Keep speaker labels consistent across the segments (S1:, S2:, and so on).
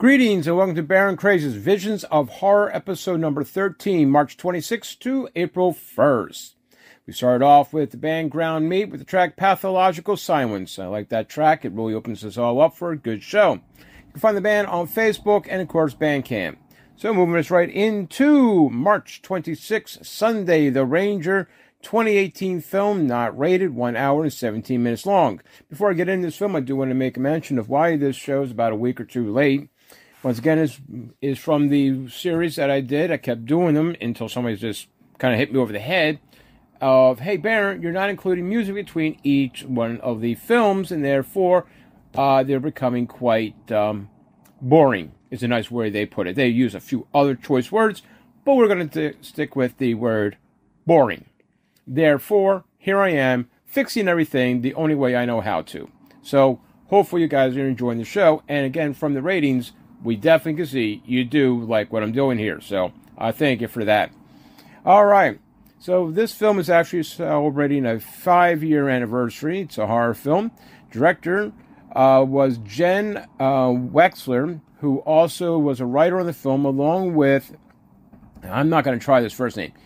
S1: Greetings and welcome to Baron Craze's Visions of Horror episode number 13, March 26th to April 1st. We started off with the band Ground Meat with the track Pathological Silence. I like that track. It really opens us all up for a good show. You can find the band on Facebook and, of course, Bandcamp. So moving us right into March 26th, Sunday, The Ranger, 2018 film, not rated, 1 hour and 17 minutes long. Before I get into this film, I do want to make a mention of why this show is about a week or two late. Once again, is from the series that I did. I kept doing them until somebody just kind of hit me over the head of, hey, Baron, you're not including music between each one of the films, and therefore they're becoming quite boring, is a nice way they put it. They use a few other choice words, but we're going to stick with the word boring. Therefore, here I am, fixing everything the only way I know how to. So, hopefully you guys are enjoying the show, and again, from the ratings, we definitely can see you do like what I'm doing here. So, I thank you for that. All right. So, this film is actually celebrating a 5-year anniversary. It's a horror film. Director was Jen Wexler, who also was a writer on the film, along with, I'm not going to try this first name,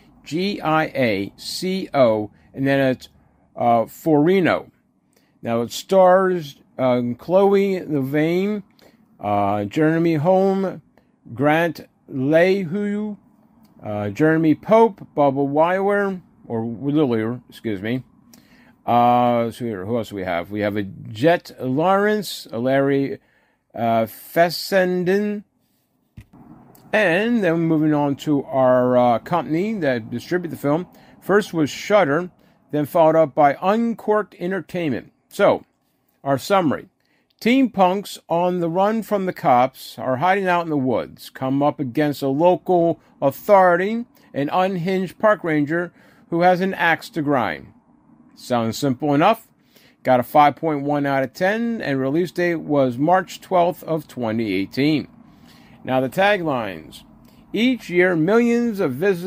S1: Giaco, and then it's Forino. Now, it stars Chloe Levain, Jeremy Holm, Grant Lehu, Jeremy Pope, Bubba Wyler, or Lillier, excuse me. So here, who else do we have? We have a Jet Lawrence, a Larry Fessenden, and then moving on to our company that distribute the film. First was Shudder, then followed up by Uncorked Entertainment. So, our summary. Teen punks on the run from the cops are hiding out in the woods, come up against a local authority, an unhinged park ranger who has an axe to grind. Sounds simple enough. Got a 5.1 out of 10, and release date was March 12th of 2018. Now the taglines. Each year millions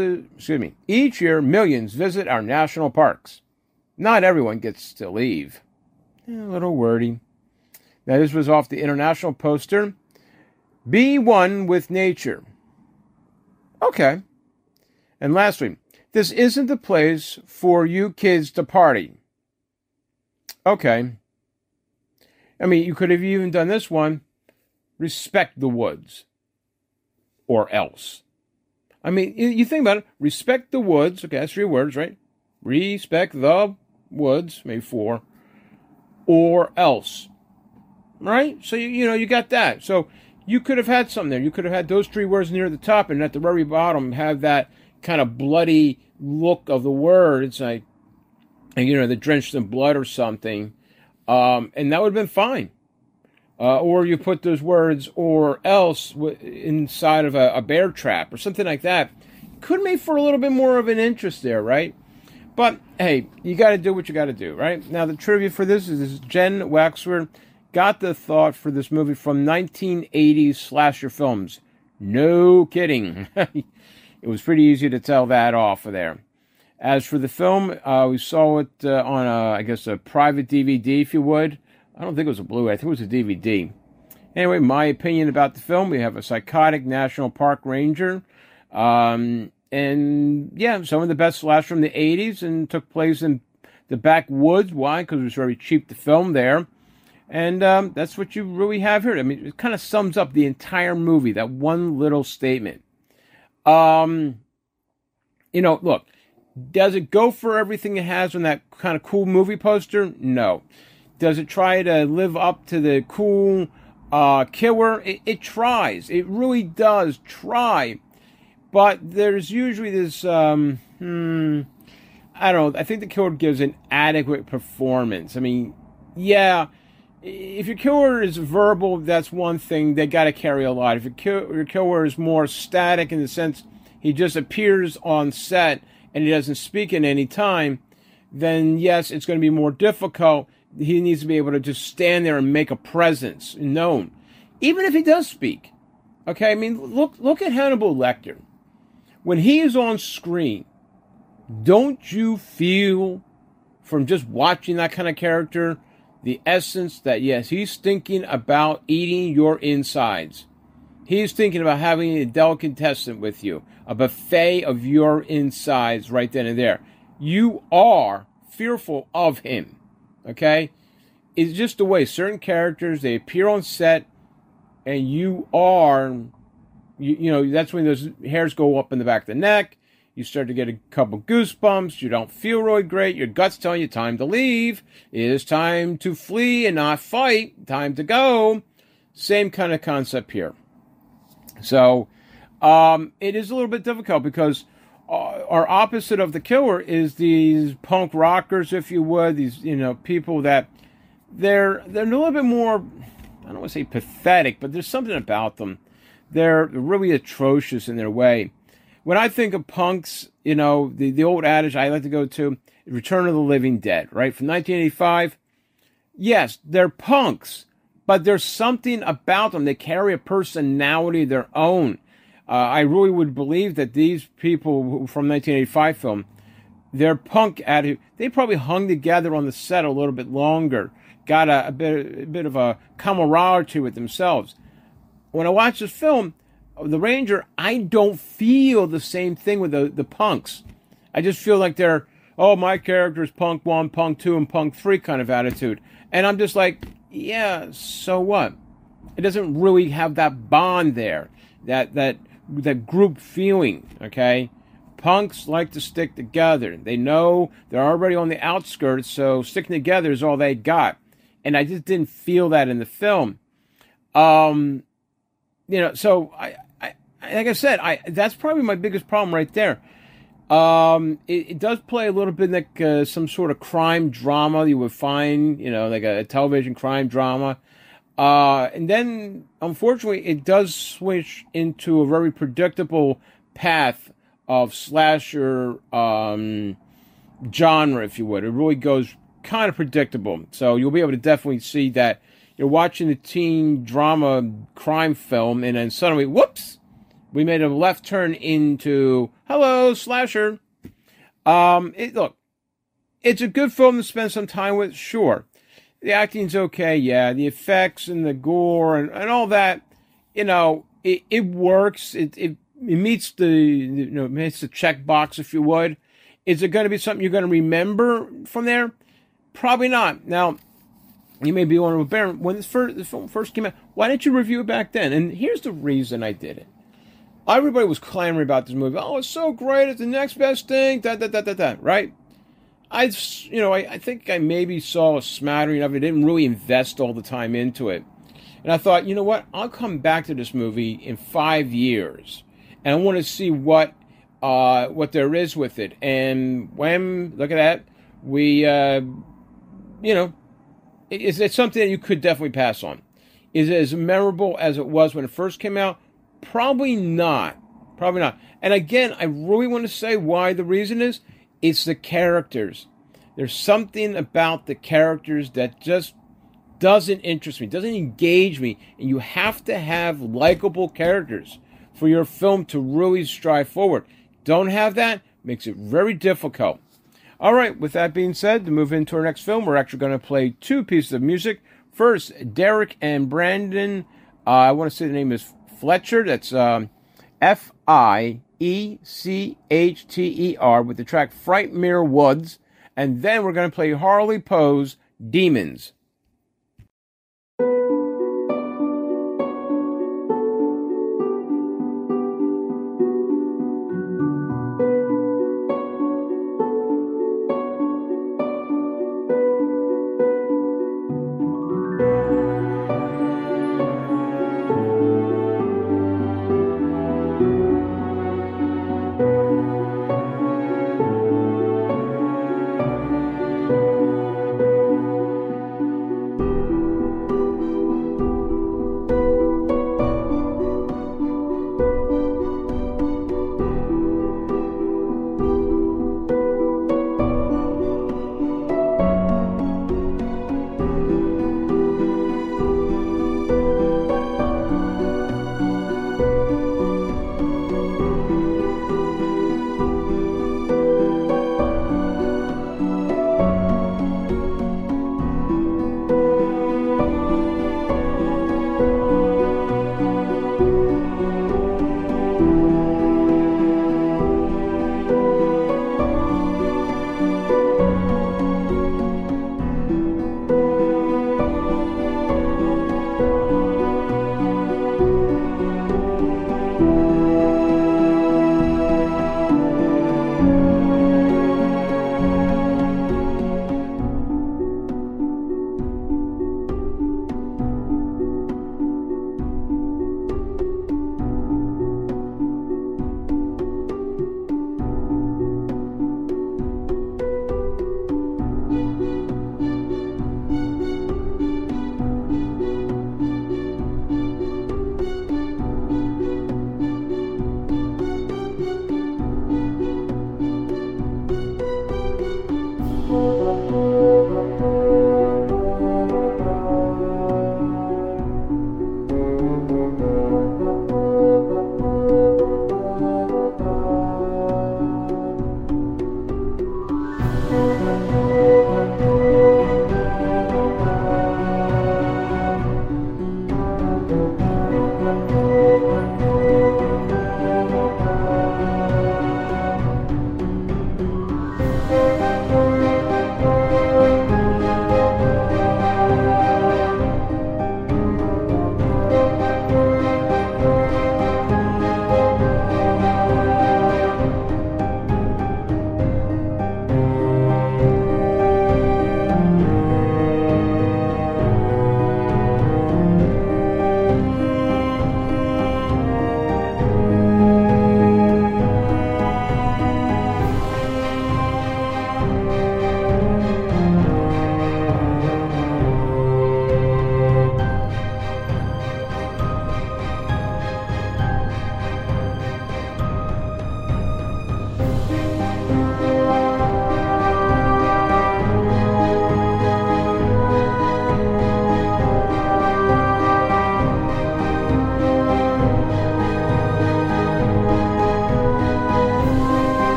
S1: visit our national parks. Not everyone gets to leave. A little wordy. Now, this was off the international poster. Be one with nature. Okay. And lastly, this isn't the place for you kids to party. Okay. I mean, you could have even done this one. Respect the woods. Or else. I mean, you think about it. Respect the woods. Okay, that's 3 words, right? Respect the woods. Maybe 4. Or else. Right? So, you got that. So, you could have had something there. You could have had those 3 words near the top, and at the very bottom have that kind of bloody look of the word. It's like, they're drenched in blood or something. And that would have been fine. Or you put those words, or else, inside of a bear trap, or something like that. Could make for a little bit more of an interest there, right? But, hey, you got to do what you got to do, right? Now, the trivia for this is Jen Wexler got the thought for this movie from 1980s slasher films. No kidding. It was pretty easy to tell that off of there. As for the film, we saw it on, a private DVD, if you would. I don't think it was a Blu-ray. I think it was a DVD. Anyway, my opinion about the film, we have a psychotic national park ranger. And, yeah, some of the best slasher from the 80s and took place in the backwoods. Why? Because it was very cheap to film there. And that's what you really have here. I mean, it kind of sums up the entire movie, that one little statement. Look, does it go for everything it has on that kind of cool movie poster? No. Does it try to live up to the cool killer? It tries. It really does try. But there's usually this, I don't know, I think the killer gives an adequate performance. I mean, yeah, if your killer is verbal, that's one thing. They got to carry a lot. If your killer is more static in the sense he just appears on set and he doesn't speak at any time, then yes, it's going to be more difficult. He needs to be able to just stand there and make a presence known. Even if he does speak. Okay, I mean, look at Hannibal Lecter. When he is on screen, don't you feel, from just watching that kind of character, the essence that, yes, he's thinking about eating your insides. He's thinking about having a delicatessen with you, a buffet of your insides right then and there. You are fearful of him, okay? It's just the way certain characters, they appear on set, and you are, you know, that's when those hairs go up in the back of the neck. You start to get a couple goosebumps. You don't feel really great. Your gut's telling you time to leave. It is time to flee and not fight. Time to go. Same kind of concept here. So it is a little bit difficult because our opposite of the killer is these punk rockers, if you would. These, you know, people that they're a little bit more, I don't want to say pathetic, but there's something about them. They're really atrocious in their way. When I think of punks, you know, the old adage I like to go to, Return of the Living Dead, right? From 1985. Yes, they're punks, but there's something about them. They carry a personality of their own. I really would believe that these people from 1985 film, their punk attitude, they probably hung together on the set a little bit longer, got a bit of a camaraderie with themselves. When I watch this film, The Ranger, I don't feel the same thing with the punks. I just feel like they're, oh, my character is punk 1, punk 2, and punk 3 kind of attitude. And I'm just like, yeah, so what? It doesn't really have that bond there, that group feeling, okay? Punks like to stick together. They know they're already on the outskirts, so sticking together is all they got. And I just didn't feel that in the film. You know, so I like I said, that's probably my biggest problem right there. It does play a little bit like some sort of crime drama you would find, you know, like a television crime drama. And then, unfortunately, it does switch into a very predictable path of slasher genre, if you would. It really goes kind of predictable. So you'll be able to definitely see that you're watching a teen drama crime film, and then suddenly, whoops, we made a left turn into, hello, slasher. Look, it's a good film to spend some time with, sure. The acting's okay, yeah. The effects and the gore and all that, you know, it works. It meets meets the check box, if you would. Is it going to be something you're going to remember from there? Probably not. Now, you may be wondering, Baron, when the film first came out, why didn't you review it back then? And here's the reason I did it. Everybody was clamoring about this movie. Oh, it's so great. It's the next best thing. Right? I think I maybe saw a smattering of it. I didn't really invest all the time into it. And I thought, you know what? I'll come back to this movie in 5 years. And I want to see what there is with it. And when, look at that, we, it's something that you could definitely pass on. Is it as memorable as it was when it first came out? Probably not. Probably not. And again, I really want to say why the reason is. It's the characters. There's something about the characters that just doesn't interest me, doesn't engage me. And you have to have likable characters for your film to really strive forward. Don't have that, makes it very difficult. All right, with that being said, to move into our next film, we're actually going to play 2 pieces of music. First, Derek and Brandon, I want to say the name is Fletcher. That's F-I-E-C-H-T-E-R with the track Frightmare Woods. And then we're going to play Harley Poe's Demons.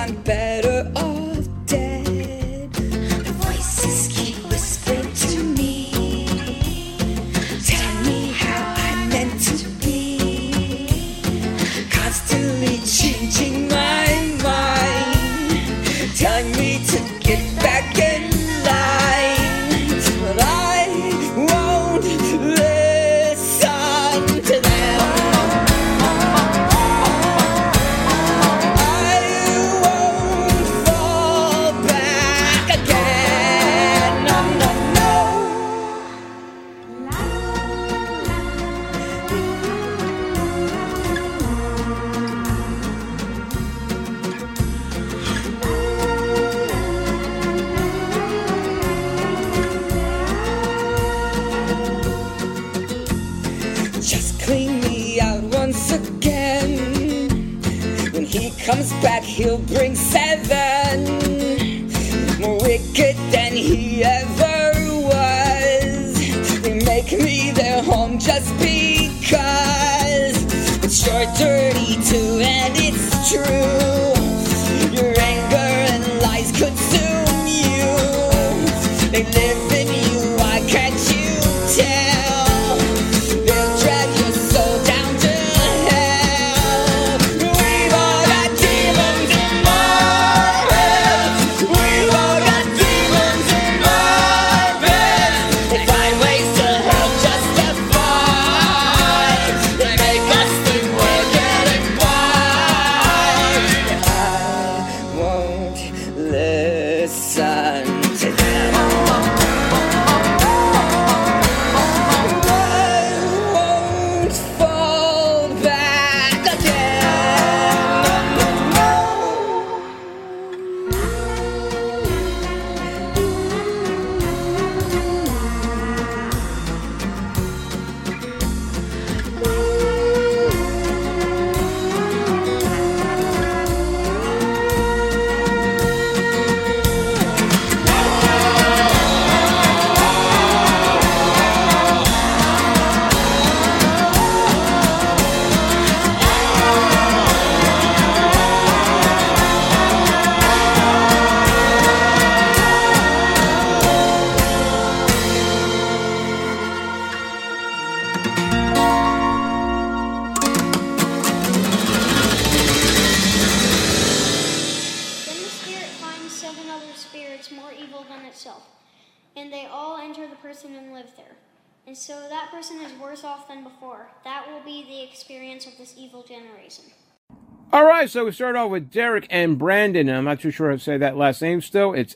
S2: I'm better off dead. The voices keep whispering to me, tell me how I'm meant to be, constantly changing my mind, telling me to get back in line, but I won't listen to them. I won't fall back again. No, no, just clean me out once again. When he comes back, he'll bring 7 more wicked than he ever was. They make me their home just because it's your dirty too, and it's true. Your anger and lies consume you. They live in you, why can't you tell? They'll drag your soul down to hell. We've all got demons in our heads. We've all got demons in our beds. They find ways to help justify. They make us think we're getting by. I won't listen to them. I won't fall back again.
S3: Then the spirit finds 7 other spirits more evil than itself, and they all enter the person and live there. And so that person is worse off than before. That will be the experience of this evil generation.
S1: All right, so we start off with Derek and Brandon. I'm not too sure how to say that last name still. It's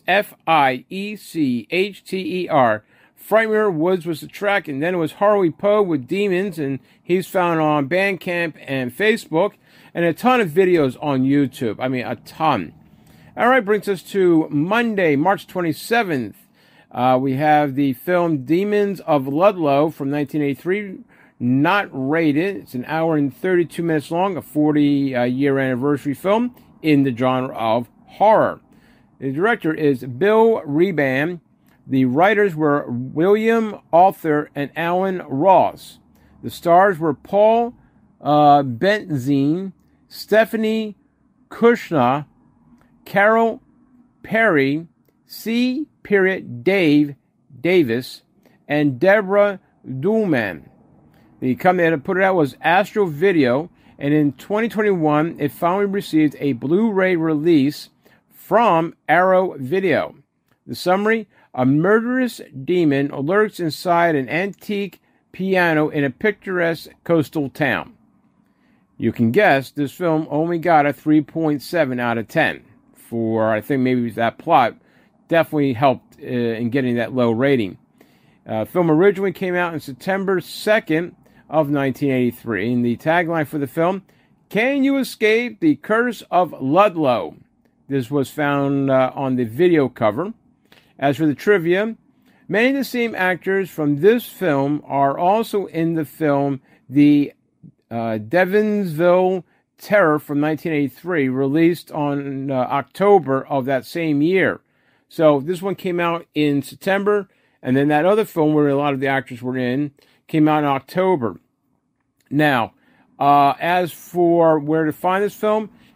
S1: Fiechter. Frightmare Woods was the track, and then it was Harley Poe with Demons, and he's found on Bandcamp and Facebook, and a ton of videos on YouTube. I mean, a ton. All right, brings us to Monday, March 27th. We have the film Demons of Ludlow from 1983, not rated. It's an hour and 32 minutes long, a 40-year anniversary film in the genre of horror. The director is Bill Reband. The writers were William Arthur and Alan Ross. The stars were Paul Benzine, Stephanie Kushner, Carol Perry, C. Dave Davis, and Deborah Duhlman. The company that put it out was Astro Video, and in 2021, it finally received a Blu-ray release from Arrow Video. The summary: a murderous demon lurks inside an antique piano in a picturesque coastal town. You can guess this film only got a 3.7 out of 10. For, I think maybe that plot definitely helped in getting that low rating. Film originally came out on September 2nd of 1983, and the tagline for the film, "Can you escape the curse of Ludlow?" This was found on the video cover. As for the trivia, many of the same actors from this film are also in the film The Devonsville Terror from 1983, released on October of that same year. So this one came out in September, and then that other film where a lot of the actors were in came out in October. Now, as for where to find this film,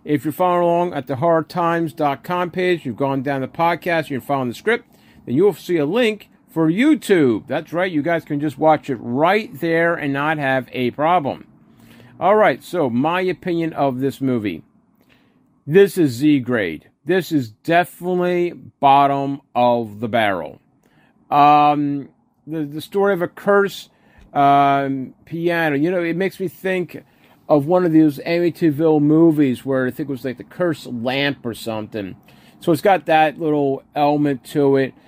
S1: If you're following along at the horrortimes.com page, you've gone down the podcast, you're following the script, then you'll see a link for YouTube. That's right, you guys can just watch it right there and not have a problem. All right, so my opinion of this movie. This is Z grade. This is definitely bottom of the barrel. The story of a curse piano, you know, it makes me think of one of those Amityville movies where I think it was like the cursed lamp or something. So it's got that little element to it.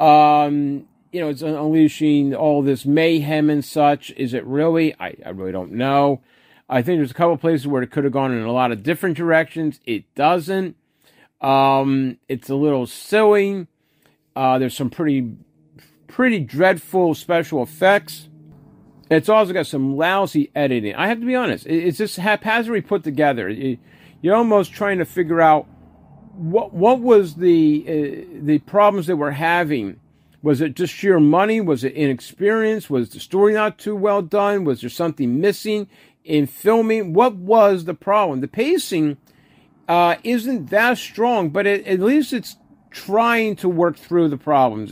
S1: You know, it's unleashing all this mayhem and such. Is it really? I really don't know. I think there's a couple places where it could have gone in a lot of different directions. It doesn't. It's a little silly. There's some pretty dreadful special effects. It's also got some lousy editing. I have to be honest. It's just haphazardly put together. You're almost trying to figure out what was the problems that we're having. Was it just sheer money? Was it inexperience? Was the story not too well done? Was there something missing in filming? What was the problem? The pacing isn't that strong, but at least it's trying to work through the problems.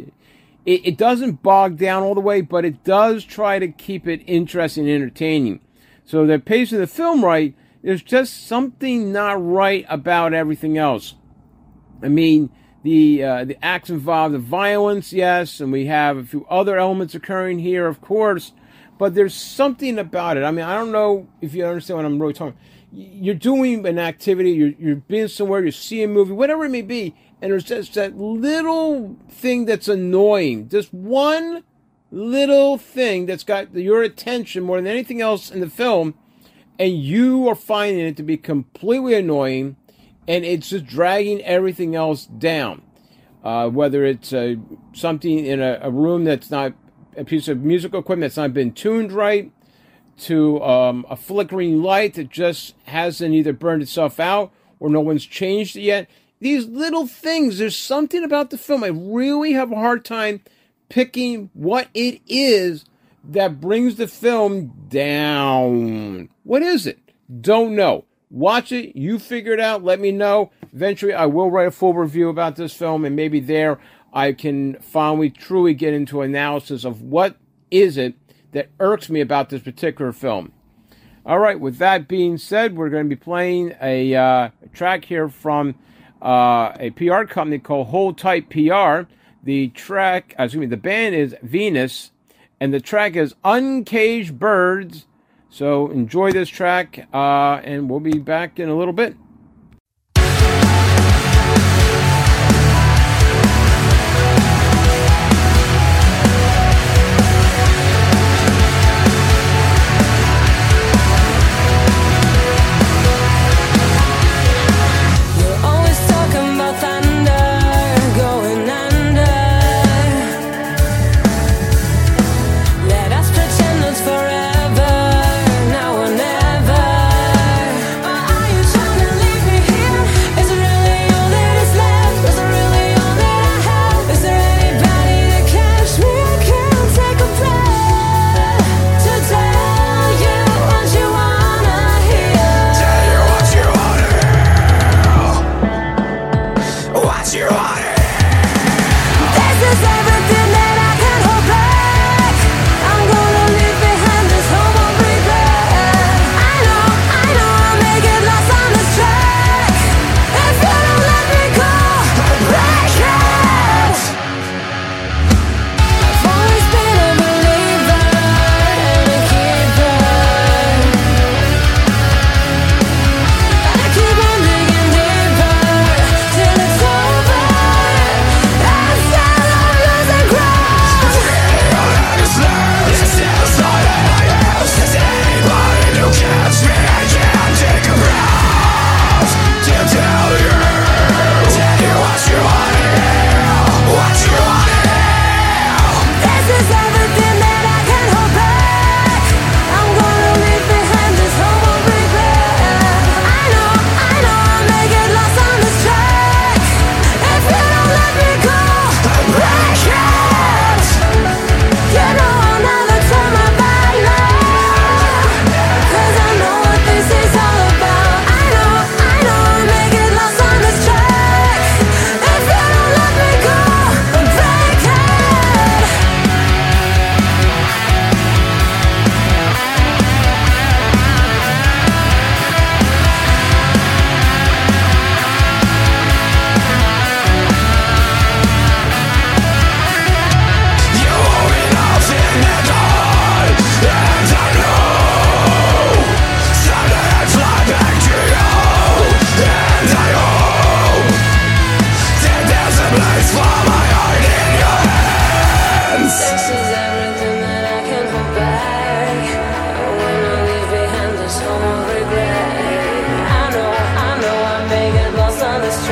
S1: It doesn't bog down all the way, but it does try to keep it interesting and entertaining. So the pacing of the film right, there's just something not right about everything else. I mean, the acts involve the violence, yes, and we have a few other elements occurring here, of course, but there's something about it. I mean, I don't know if you understand what I'm really talking about. You're doing an activity, you're being somewhere, you see a movie, whatever it may be, and there's just that little thing that's annoying. Just one little thing that's got your attention more than anything else in the film, and you are finding it to be completely annoying, and it's just dragging everything else down. Whether it's something in a room that's not a piece of musical equipment that's not been tuned right, to a flickering light that just hasn't either burned itself out or no one's changed it yet. These little things, there's something about the film. I really have a hard time picking what it is that brings the film down. What is it? Don't know. Watch it. You figure it out. Let me know. Eventually, I will write a full review about this film, and maybe there I can finally truly get into analysis of what is it that irks me about this particular film. All right, with that being said, we're going to be playing a track here from a PR company called Hold Tight PR. The band is Venus, and the track is Uncaged Birds. So enjoy this track, and we'll be back in a little bit.
S4: Forever, now or never. Or are you trying to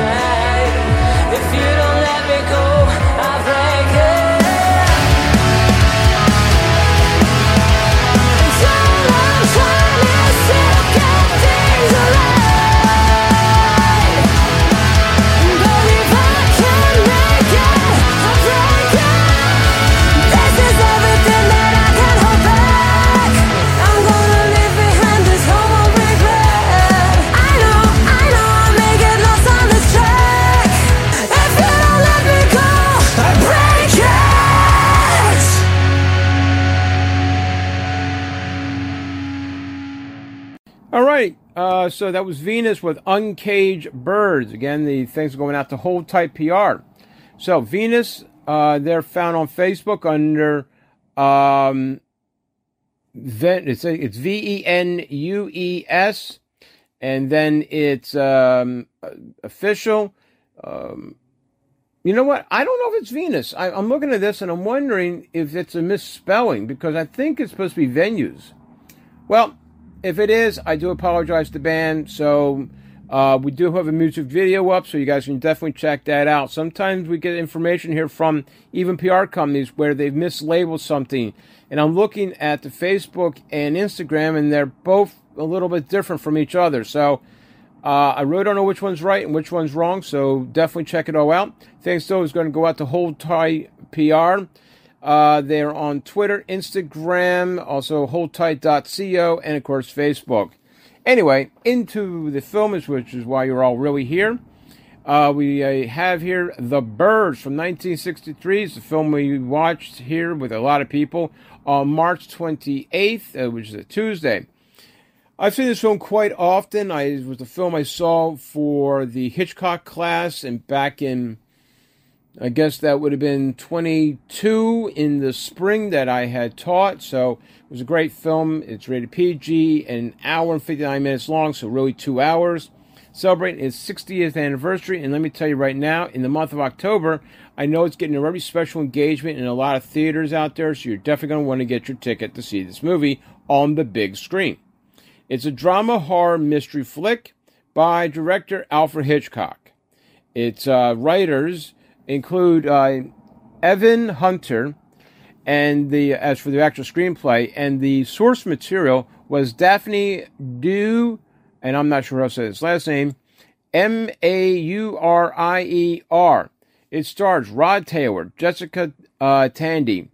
S2: track. If you don't let me go, I'll break it. Until I'm trying to get things alive. But if I can't make it, I'll break it. This is everything that I can hold back. I'm gonna leave behind this home of regret. I know, I may get lost on this track. If you don't let me go, I break it.
S1: All right, so that was Venus with Uncaged Birds. Again, the things going out to Hold Tight PR. So Venus, they're found on Facebook under it's VENUES, and then it's official. You know what? I don't know if it's Venus. I'm looking at this and I'm wondering if it's a misspelling, because I think it's supposed to be venues. Well, if it is, I do apologize to the band. So we do have a music video up, so you guys can definitely check that out. Sometimes we get information here from even PR companies where they've mislabeled something. And I'm looking at the Facebook and Instagram, and they're both a little bit different from each other. So I really don't know which one's right and which one's wrong, so definitely check it all out. Thanks, though, is going to go out to Hold Tight PR. They're on Twitter, Instagram, also holdtight.co, and, of course, Facebook. Anyway, into the film, which is why you're all really here. We have here The Birds from 1963. It's the film we watched here with a lot of people on March 28th, which is a Tuesday. I've seen this film quite often. It was the film I saw for the Hitchcock class, and back in, I guess that would have been 22 in the spring that I had taught. So it was a great film. It's rated PG, an hour and 59 minutes long, so really 2 hours. Celebrating its 60th anniversary, and let me tell you right now, in the month of October, I know it's getting a very special engagement in a lot of theaters out there, so you're definitely going to want to get your ticket to see this movie on the big screen. It's a drama horror mystery flick by director Alfred Hitchcock. Its writers include Evan Hunter, and as for the actual screenplay, and the source material was Daphne Du, and I'm not sure how to say his last name, Maurier. It stars Rod Taylor, Jessica Tandy,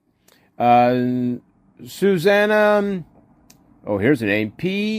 S1: Susanna, here's the name,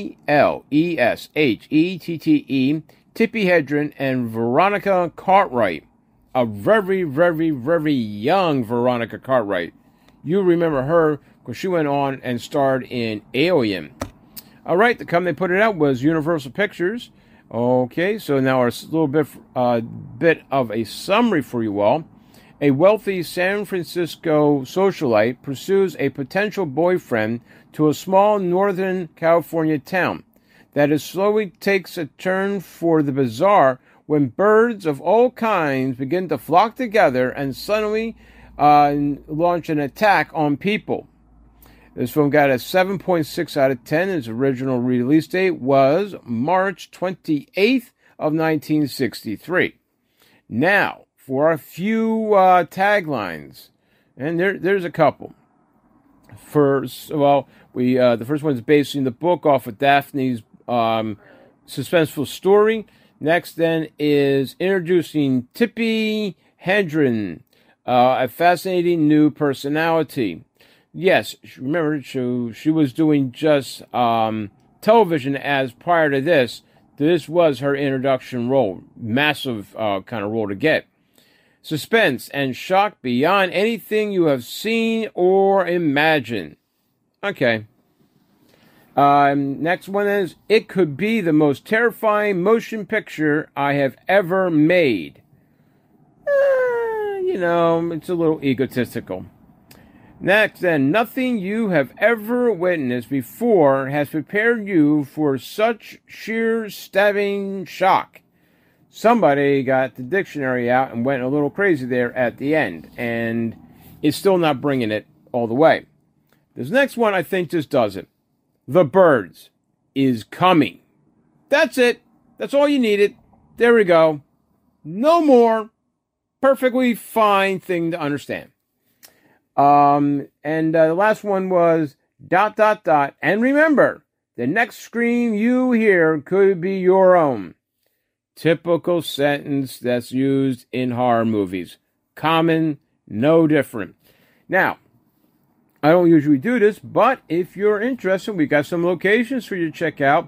S1: Pleshette, Tippi Hedren, and Veronica Cartwright. A very, very, very young Veronica Cartwright. You remember her because she went on and starred in Alien. All right, the company that put it out was Universal Pictures. Okay, so now a little bit of a summary for you all. A wealthy San Francisco socialite pursues a potential boyfriend to a small Northern California town that is slowly takes a turn for the bizarre when birds of all kinds begin to flock together and suddenly launch an attack on people. This film got a 7.6 out of 10. Its original release date was March 28th of 1963. Now, for a few taglines, and there's a couple. First, the first one is basing the book off of Daphne's suspenseful story. Next, then, is introducing Tippi Hedren, a fascinating new personality. Yes, remember, she was doing just television as prior to this. This was her introduction role. Massive kind of role to get. Suspense and shock beyond anything you have seen or imagined. Okay. Next one is, it could be the most terrifying motion picture I have ever made. It's a little egotistical. Next, then, nothing you have ever witnessed before has prepared you for such sheer stabbing shock. Somebody got the dictionary out and went a little crazy there at the end, and it's still not bringing it all the way. This next one, I think, just does it. The Birds is coming. That's it. That's all you needed. There we go. No more. Perfectly fine thing to understand. And the last one was ... And remember, the next scream you hear could be your own. Typical sentence that's used in horror movies. Common, no different. Now, I don't usually do this, but if you're interested, we got some locations for you to check out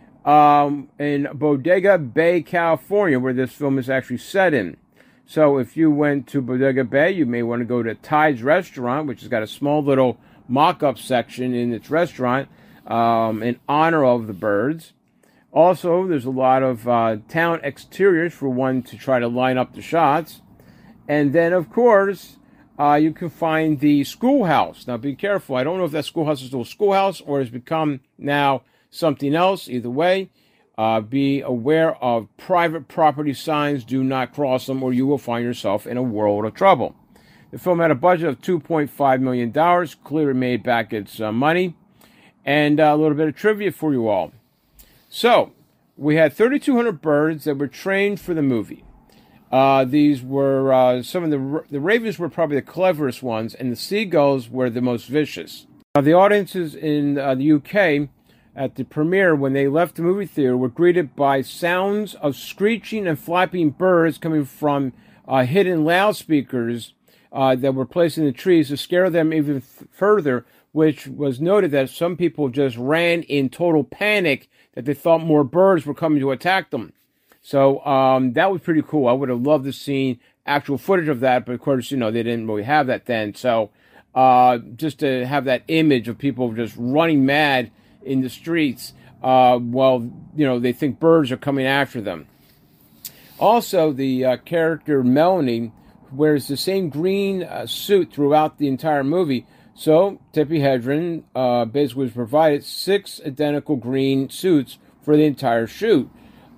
S1: in Bodega Bay, California, where this film is actually set in. So if you went to Bodega Bay, you may want to go to Tide's Restaurant, which has got a small little mock-up section in its restaurant in honor of the birds. Also, there's a lot of town exteriors for one to try to line up the shots. And then, of course, you can find the schoolhouse. Now, be careful. I don't know if that schoolhouse is still a schoolhouse or has become now something else. Either way, be aware of private property signs. Do not cross them or you will find yourself in a world of trouble. The film had a budget of $2.5 million. Clearly made back its money. And a little bit of trivia for you all. So, we had 3,200 birds that were trained for the movie. These were, some of the ravens were probably the cleverest ones, and the seagulls were the most vicious. The audiences in the UK at the premiere, when they left the movie theater, were greeted by sounds of screeching and flapping birds coming from hidden loudspeakers that were placed in the trees to scare them even further, which was noted that some people just ran in total panic that they thought more birds were coming to attack them. So that was pretty cool. I would have loved to see actual footage of that, but of course, they didn't really have that then. So just to have that image of people just running mad in the streets while, they think birds are coming after them. Also, the character Melanie wears the same green suit throughout the entire movie. So, Tippi Hedren basically was provided 6 identical green suits for the entire shoot.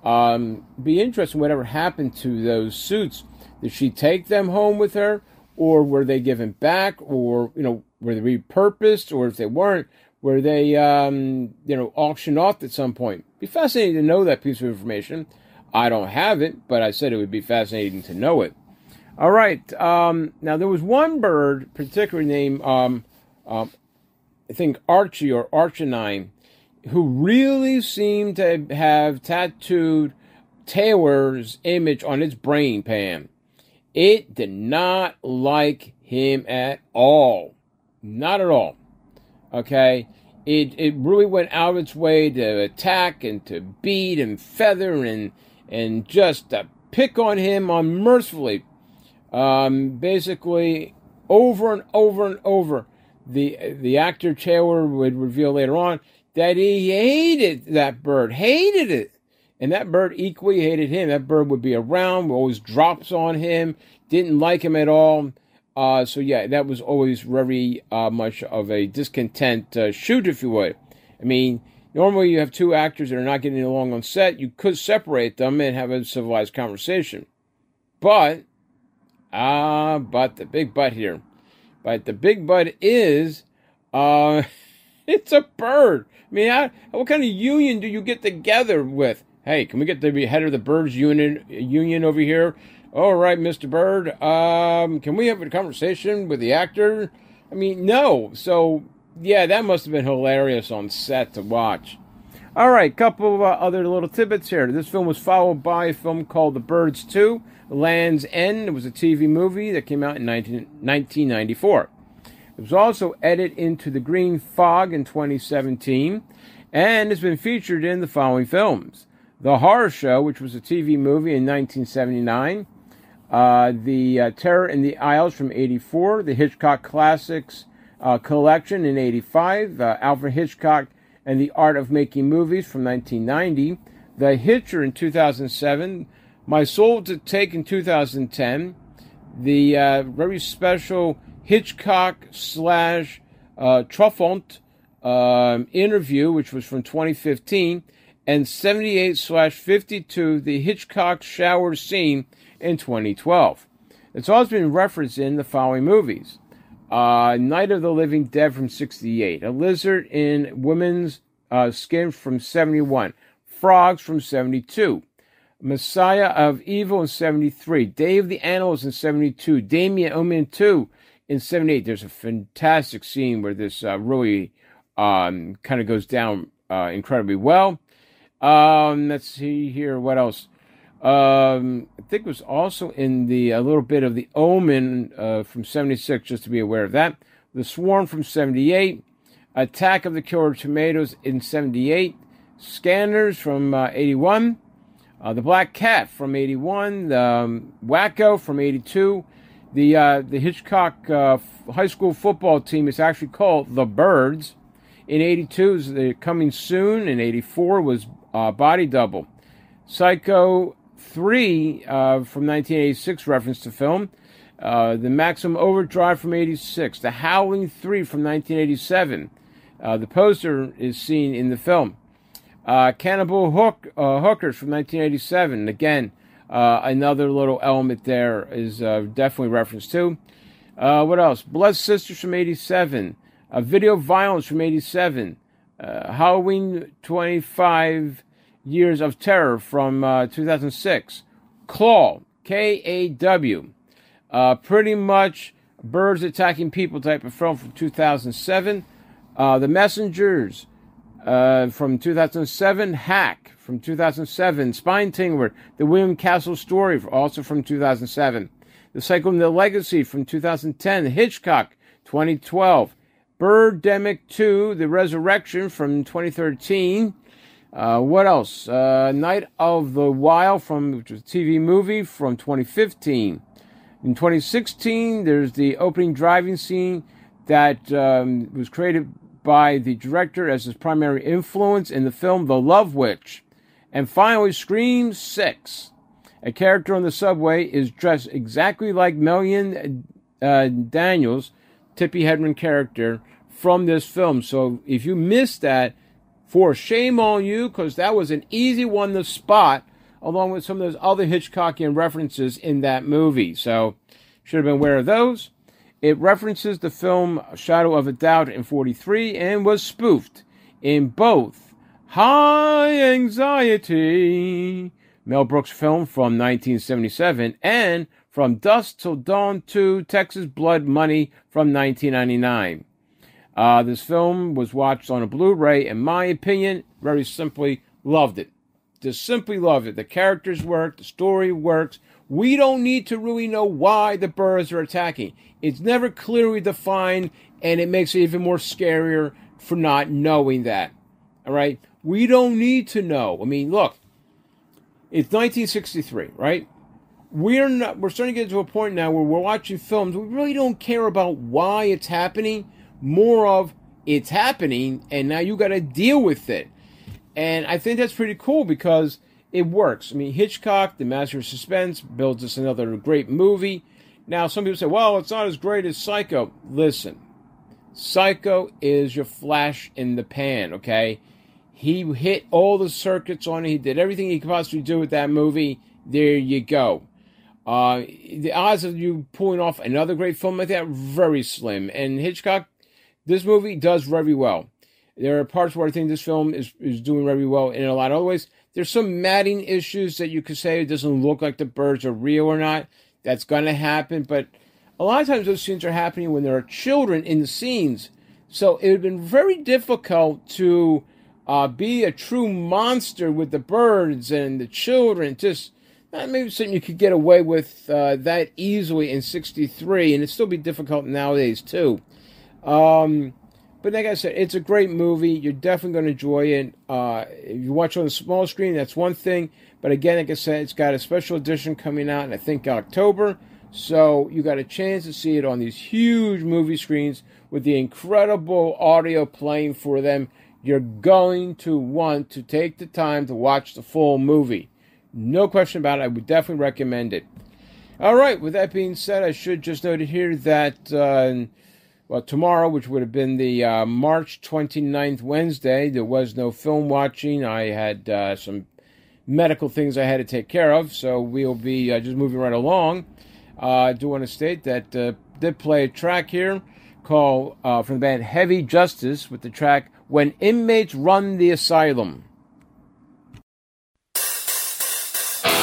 S1: Be interesting whatever happened to those suits. Did she take them home with her? Or were they given back? Or, were they repurposed? Or if they weren't, were they, auctioned off at some point? Be fascinating to know that piece of information. I don't have it, but I said it would be fascinating to know it. All right. Now, there was one bird, particularly named, I think Archie or Archinine, who really seemed to have tattooed Taylor's image on its brain pan. It did not like him at all. Not at all. Okay? It really went out of its way to attack and to beat and feather and just to pick on him unmercifully. Basically, over and over and over. The actor Taylor would reveal later on that he hated that bird, hated it. And that bird equally hated him. That bird would be around, always drops on him, didn't like him at all. So yeah, that was always very much of a discontent shoot, if you would. I mean, normally you have 2 actors that are not getting along on set. You could separate them and have a civilized conversation. But the big but here. But the big but is, it's a bird. I mean, what kind of union do you get together with? Hey, can we get the head of the birds union over here? All right, Mr. Bird, can we have a conversation with the actor? I mean, no. So, yeah, that must have been hilarious on set to watch. All right, couple of other little tidbits here. This film was followed by a film called The Birds 2, Land's End. It was a TV movie that came out in 1994. It was also edited into The Green Fog in 2017, and has been featured in the following films: The Horror Show, which was a TV movie in 1979, The Terror in the Aisles from 84, the Hitchcock Classics Collection in 85, Alfred Hitchcock and the Art of Making Movies from 1990, The Hitcher in 2007, My Soul to Take in 2010, the very special Hitchcock / Truffaut interview, which was from 2015, and 78/52, the Hitchcock shower scene in 2012. It's also been referenced in the following movies: Night of the Living Dead from 68, A Lizard in Women's Skin from 71, Frogs from 72, Messiah of Evil in 73, Day of the Animals in 72, Damien Omen 2 in 78. There's a fantastic scene where this really kind of goes down incredibly well. Let's see here. What else? I think it was also in the a little bit of the Omen from 76, just to be aware of that. The Swarm from 78, Attack of the Killer Tomatoes in 78, Scanners from 81, The Black Cat from 81, Wacko from 82. The Hitchcock high school football team is actually called The Birds. In 82 is the Coming Soon. In 84 was Body Double. Psycho 3 from 1986 reference to film. The Maximum Overdrive from 86. The Howling 3 from 1987. The poster is seen in the film. Cannibal Hookers from 1987. Again, another little element there is definitely referenced to. What else? Blood Sisters from 87. Video Violence from 87. Halloween 25 Years of Terror from 2006. Claw, K-A-W. Pretty much birds attacking people type of film from 2007. The Messengers from 2007. Hack from 2007. Spine Tingler, The William Castle Story, also from 2007. The Cycle and the Legacy from 2010. Hitchcock, 2012. Birdemic 2, The Resurrection from 2013. What else? Night of the Wild, which was a TV movie from 2015. In 2016, there's the opening driving scene that was created by the director as his primary influence in the film The Love Witch. And finally, Scream 6. A character on the subway is dressed exactly like Melian Daniels, Tippi Hedren character from this film. So if you missed that, for shame on you, because that was an easy one to spot, along with some of those other Hitchcockian references in that movie. So should have been aware of those. It references the film Shadow of a Doubt in 1943 and was spoofed in both High Anxiety, Mel Brooks film from 1977, and From Dusk Till Dawn 2, Texas Blood Money from 1999. This film was watched on a Blu-ray. In my opinion, very simply loved it. Just simply loved it. The characters work. The story works. We don't need to really know why the birds are attacking. It's never clearly defined, and it makes it even more scarier for not knowing that. All right? We don't need to know. I mean, look. It's 1963, right? We're starting to get to a point now where we're watching films. We really don't care about why it's happening. More of it's happening, and now you got to deal with it. And I think that's pretty cool because it works. I mean, Hitchcock, The Master of Suspense, builds us another great movie. Now, some people say, well, it's not as great as Psycho. Listen, Psycho is your flash in the pan, okay? He hit all the circuits on it. He did everything he could possibly do with that movie. There you go. The odds of you pulling off another great film like that, very slim. And Hitchcock, this movie does very well. There are parts where I think this film is doing very well in a lot of other ways. There's some matting issues that you could say it doesn't look like the birds are real or not. That's going to happen. But a lot of times those scenes are happening when there are children in the scenes. So it would have been very difficult to be a true monster with the birds and the children. Just not maybe something you could get away with that easily in 1963. And it'd still be difficult nowadays too. But like I said, it's a great movie. You're definitely going to enjoy it. If you watch on the small screen, that's one thing. But again, like I said, it's got a special edition coming out in, I think, October. So you got a chance to see it on these huge movie screens with the incredible audio playing for them. You're going to want to take the time to watch the full movie. No question about it. I would definitely recommend it. All right. With that being said, I should just note here that... well, tomorrow, which would have been the March 29th Wednesday, there was no film watching. I had some medical things I had to take care of, so we'll be just moving right along. I do want to state that did play a track here called from the band Heavy Justice with the track When Inmates Run the Asylum.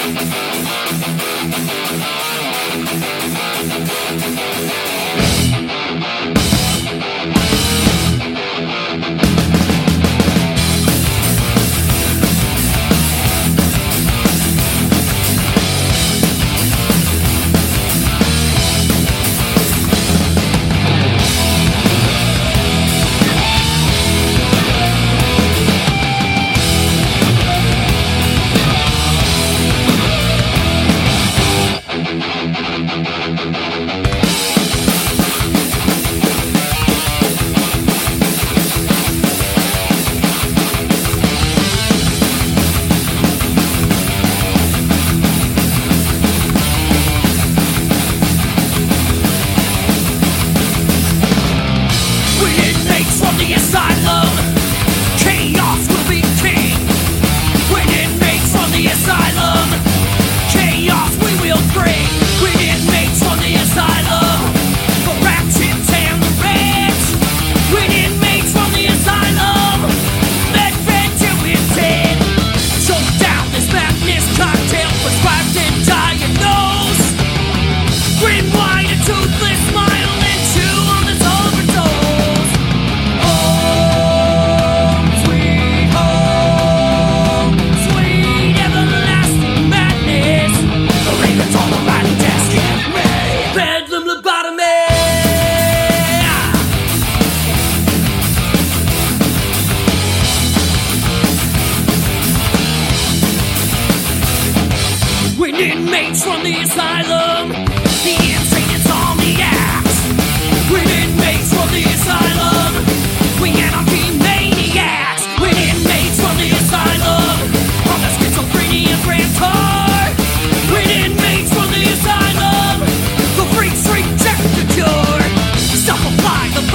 S4: Inmates from the asylum, the insane insomniacs. We're inmates from the asylum, we anarchy maniacs. We're inmates from the asylum, on the schizophrenia grand tour. We're inmates from the asylum, the freaks reject the cure. Self-applied, the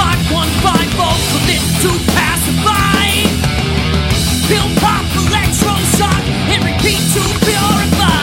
S4: 5150 commit to pacify. Pill pop, electroshock, and repeat to purify.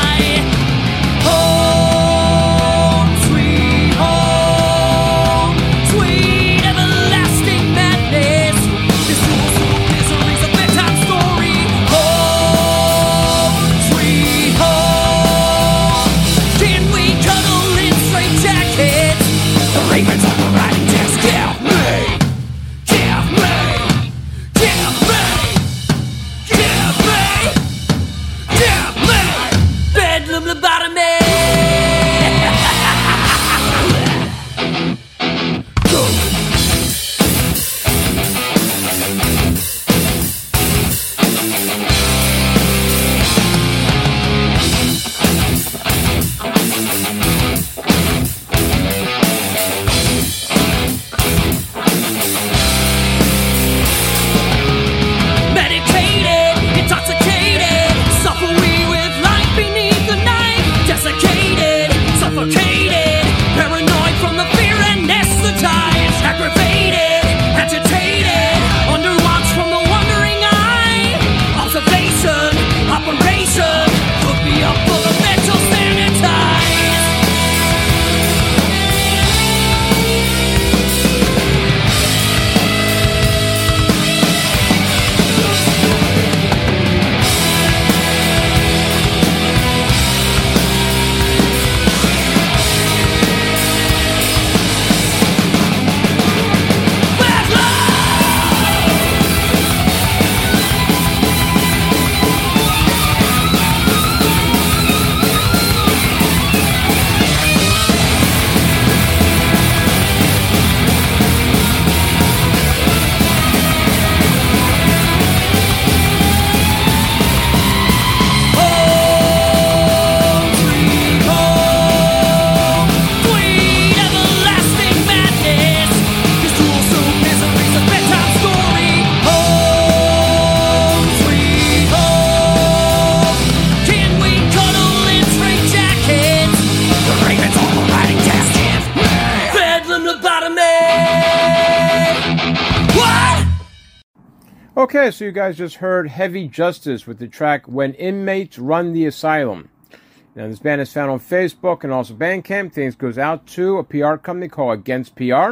S1: Okay, so you guys just heard Heavy Justice with the track When Inmates Run the Asylum. Now, this band is found on Facebook and also Bandcamp. Thanks goes out to a PR company called Against PR.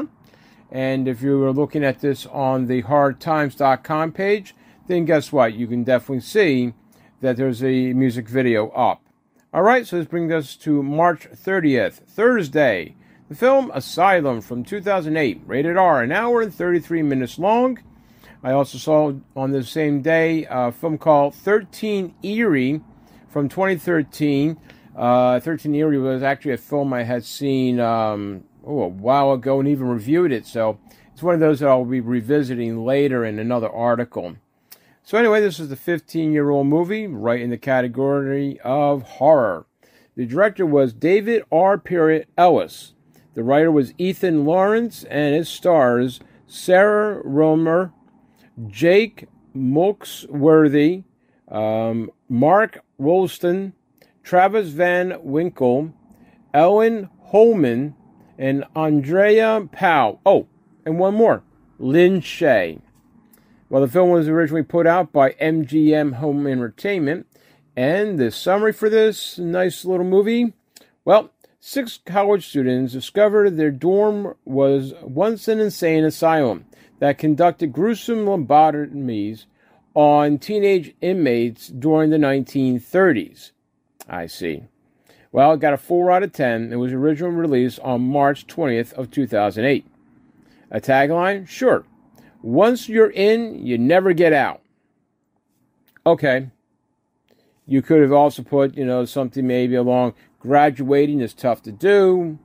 S1: And if you were looking at this on the hardtimes.com page, then guess what? You can definitely see that there's a music video up. All right, so this brings us to March 30th, Thursday. The film Asylum from 2008, rated R, an hour and 33 minutes long. I also saw on the same day a film called 13 Eerie from 2013. 13 Eerie was actually a film I had seen a while ago and even reviewed it. So it's one of those that I'll be revisiting later in another article. So anyway, this is the 15-year-old movie, right in the category of horror. The director was David R. Ellis. The writer was Ethan Lawrence, and it stars Sarah Romer, Jake Mulksworthy, Mark Rolston, Travis Van Winkle, Ellen Holman, and Andrea Powell. Oh, and one more, Lynn Shay. Well, the film was originally put out by MGM Home Entertainment, and the summary for this nice little movie, well, 6 college students discovered their dorm was once an insane asylum that conducted gruesome lobotomies on teenage inmates during the 1930s. I see. Well, it got a 4 out of 10. It was originally released on March 20th of 2008. A tagline? Sure. Once you're in, you never get out. Okay. You could have also put, something maybe along graduating is tough to do.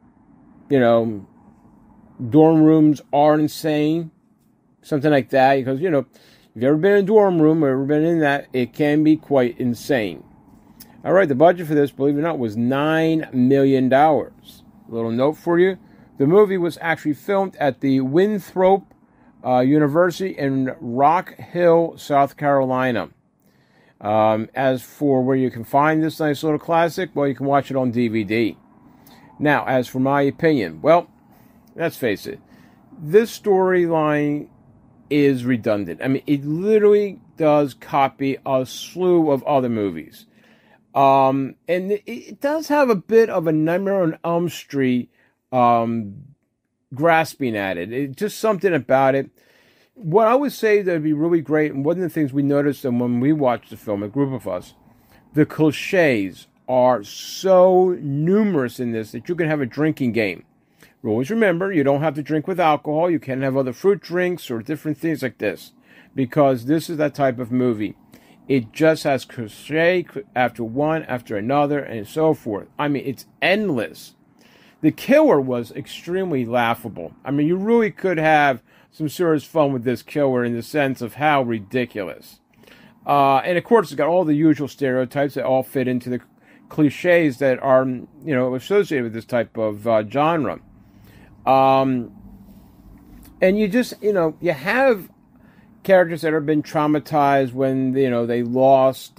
S1: Dorm rooms are insane. Something like that. Because, if you've ever been in a dorm room or ever been in that, it can be quite insane. All right, the budget for this, believe it or not, was $9 million. A little note for you. The movie was actually filmed at the Winthrop University in Rock Hill, South Carolina. As for where you can find this nice little classic, well, you can watch it on DVD. Now, as for my opinion, well, let's face it, this storyline is redundant. I mean, it literally does copy a slew of other movies. And it does have a bit of a Nightmare on Elm Street grasping at it. It's just something about it. What I would say that would be really great, and one of the things we noticed when we watched the film, a group of us, the cliches are so numerous in this that you can have a drinking game. Always remember, you don't have to drink with alcohol. You can have other fruit drinks or different things like this, because this is that type of movie. It just has cliche after one, after another, and so forth. I mean, it's endless. The killer was extremely laughable. I mean, you really could have some serious fun with this killer in the sense of how ridiculous. And of course, it's got all the usual stereotypes that all fit into the cliches that are, associated with this type of genre. And you just, you have characters that have been traumatized when, they lost,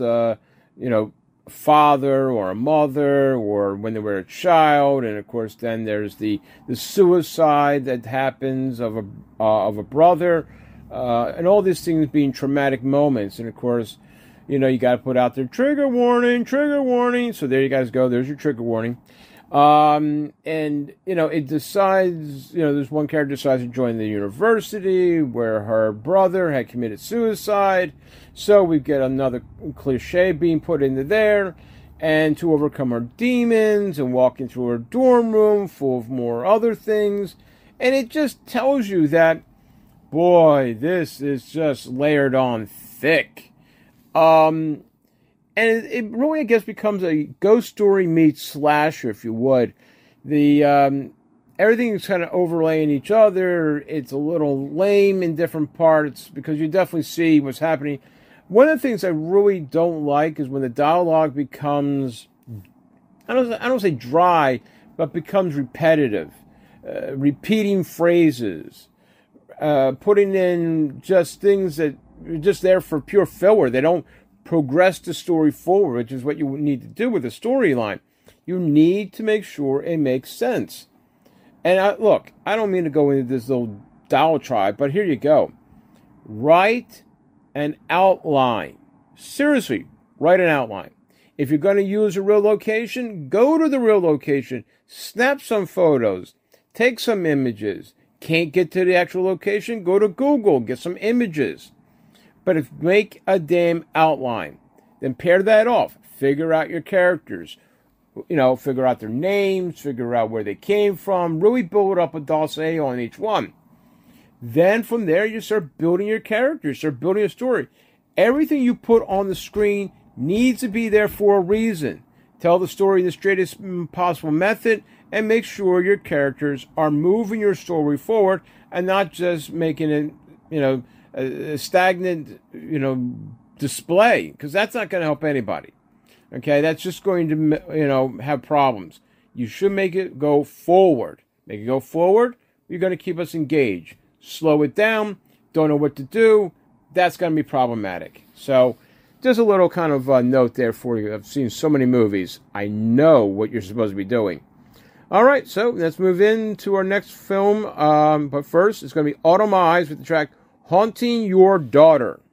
S1: father or a mother, or when they were a child, and of course then there's the suicide that happens of a brother, and all these things being traumatic moments. And of course, you got to put out there trigger warning. So there you guys go. There's your trigger warning. And it decides, there's one character decides to join the university where her brother had committed suicide. So we get another cliche being put into there, and to overcome her demons and walk into her dorm room full of more other things. And it just tells you that, boy, this is just layered on thick. And it really, I guess, becomes a ghost story meets slasher, if you would. The everything's kind of overlaying each other. It's a little lame in different parts because you definitely see what's happening. One of the things I really don't like is when the dialogue becomes, I don't say dry, but becomes repetitive. Repeating phrases. Putting in just things that are just there for pure filler. They don't progress the story forward, which is what you need to do with a storyline. You need to make sure it makes sense. And look, I don't mean to go into this little diatribe, but here you go. Write an outline. Seriously, write an outline. If you're going to use a real location, go to the real location. Snap some photos. Take some images. Can't get to the actual location? Go to Google. Get some images. But make a damn outline. Then pair that off. figure out your characters. Figure out their names, figure out where they came from, really build up a dossier on each one. Then from there, you start building your characters, start building a story. Everything you put on the screen needs to be there for a reason. Tell the story in the straightest possible method and make sure your characters are moving your story forward and not just making it, a stagnant, display, because that's not going to help anybody. Okay, that's just going to, have problems. You should make it go forward. Make it go forward. You're going to keep us engaged. Slow it down. Don't know what to do. That's going to be problematic. So, just a little kind of note there for you. I've seen so many movies. I know what you're supposed to be doing. All right, so let's move into our next film. But first, it's going to be Autumn Eyes with the track Haunting Your Daughter.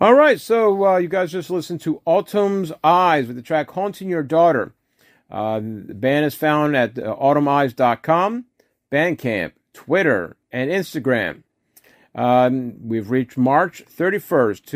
S1: All right, so you guys just listened to Autumn's Eyes with the track Haunting Your Daughter. The band is found at autumneyes.com, Bandcamp, Twitter, and Instagram. We've reached March 31st,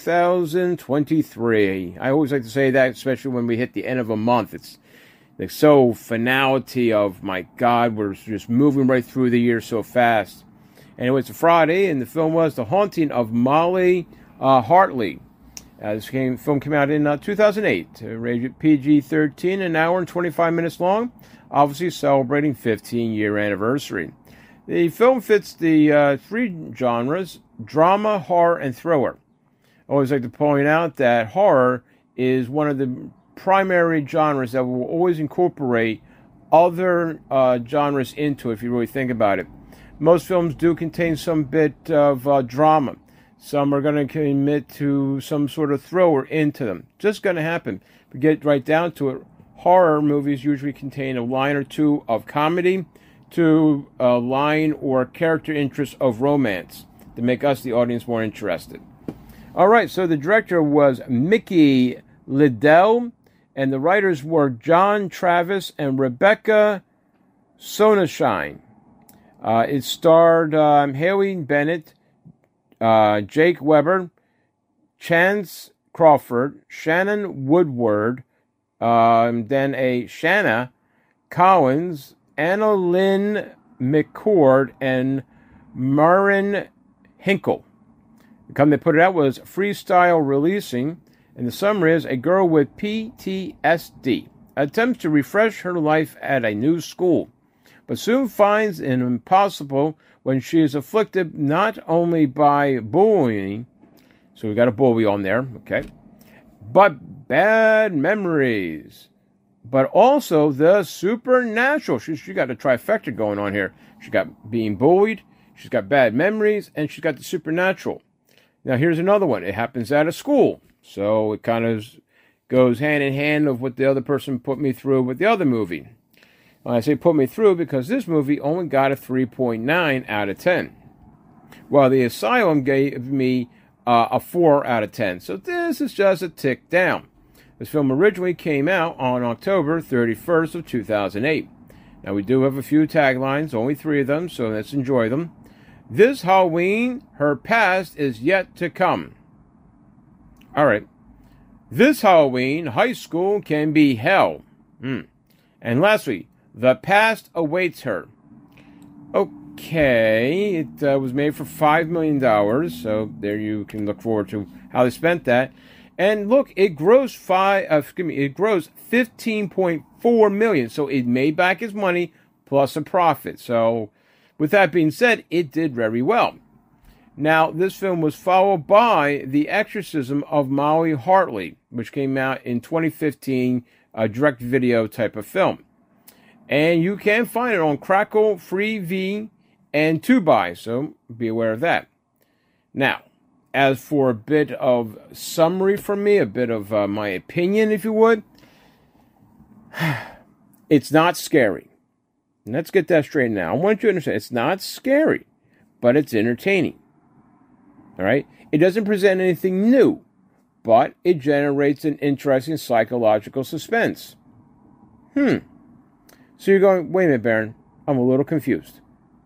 S1: 2023. I always like to say that, especially when we hit the end of a month. It's like so finality of, my God, we're just moving right through the year so fast. And it was a Friday, and the film was The Haunting of Molly Hartley. This film came out in 2008, rated PG-13, an hour and 25 minutes long, obviously celebrating 15-year anniversary. The film fits the three genres, drama, horror, and thriller. I always like to point out that horror is one of the primary genres that will always incorporate other genres into it, if you really think about it. Most films do contain some bit of drama. Some are going to commit to some sort of thriller into them. Just going to happen. But get right down to it, horror movies usually contain a line or two of comedy to a line or character interest of romance to make us, the audience, more interested. All right, so the director was Mickey Liddell, and the writers were John Travis and Rebecca Sonnenschein. It starred Haley Bennett, Jake Weber, Chance Crawford, Shannon Woodward, then a Shanna Collins, Anna Lynn McCord, and Marin Hinkle. The company that put it out was Freestyle Releasing, and the summary is: a girl with PTSD attempts to refresh her life at a new school, but soon finds it impossible when she is afflicted not only by bullying, so we got a bully on there, okay, but bad memories, but also the supernatural. She got a trifecta going on here. She got being bullied, she's got bad memories, and she's got the supernatural. Now here's another one. It happens at a school, so it kind of goes hand in hand of what the other person put me through with the other movie. I say put me through because this movie only got a 3.9 out of 10. While The Asylum gave me a 4 out of 10. So this is just a tick down. This film originally came out on October 31st of 2008. Now we do have a few taglines, only 3 of them, so let's enjoy them. This Halloween, her past is yet to come. All right. This Halloween, high school can be hell. And lastly, the past awaits her. Okay, it was made for $5 million, so there you can look forward to how they spent that. And look, it grossed it grossed $15.4 million, so it made back its money plus a profit. So, with that being said, it did very well. Now, this film was followed by The Exorcism of Molly Hartley, which came out in 2015, a direct video type of film. And you can find it on Crackle, Freevee, and Tubi, so be aware of that. Now, as for a bit of summary from me, a bit of my opinion, if you would, it's not scary. And let's get that straight now. I want you to understand, it's not scary, but it's entertaining. All right? It doesn't present anything new, but it generates an interesting psychological suspense. So you're going, wait a minute, Baron, I'm a little confused.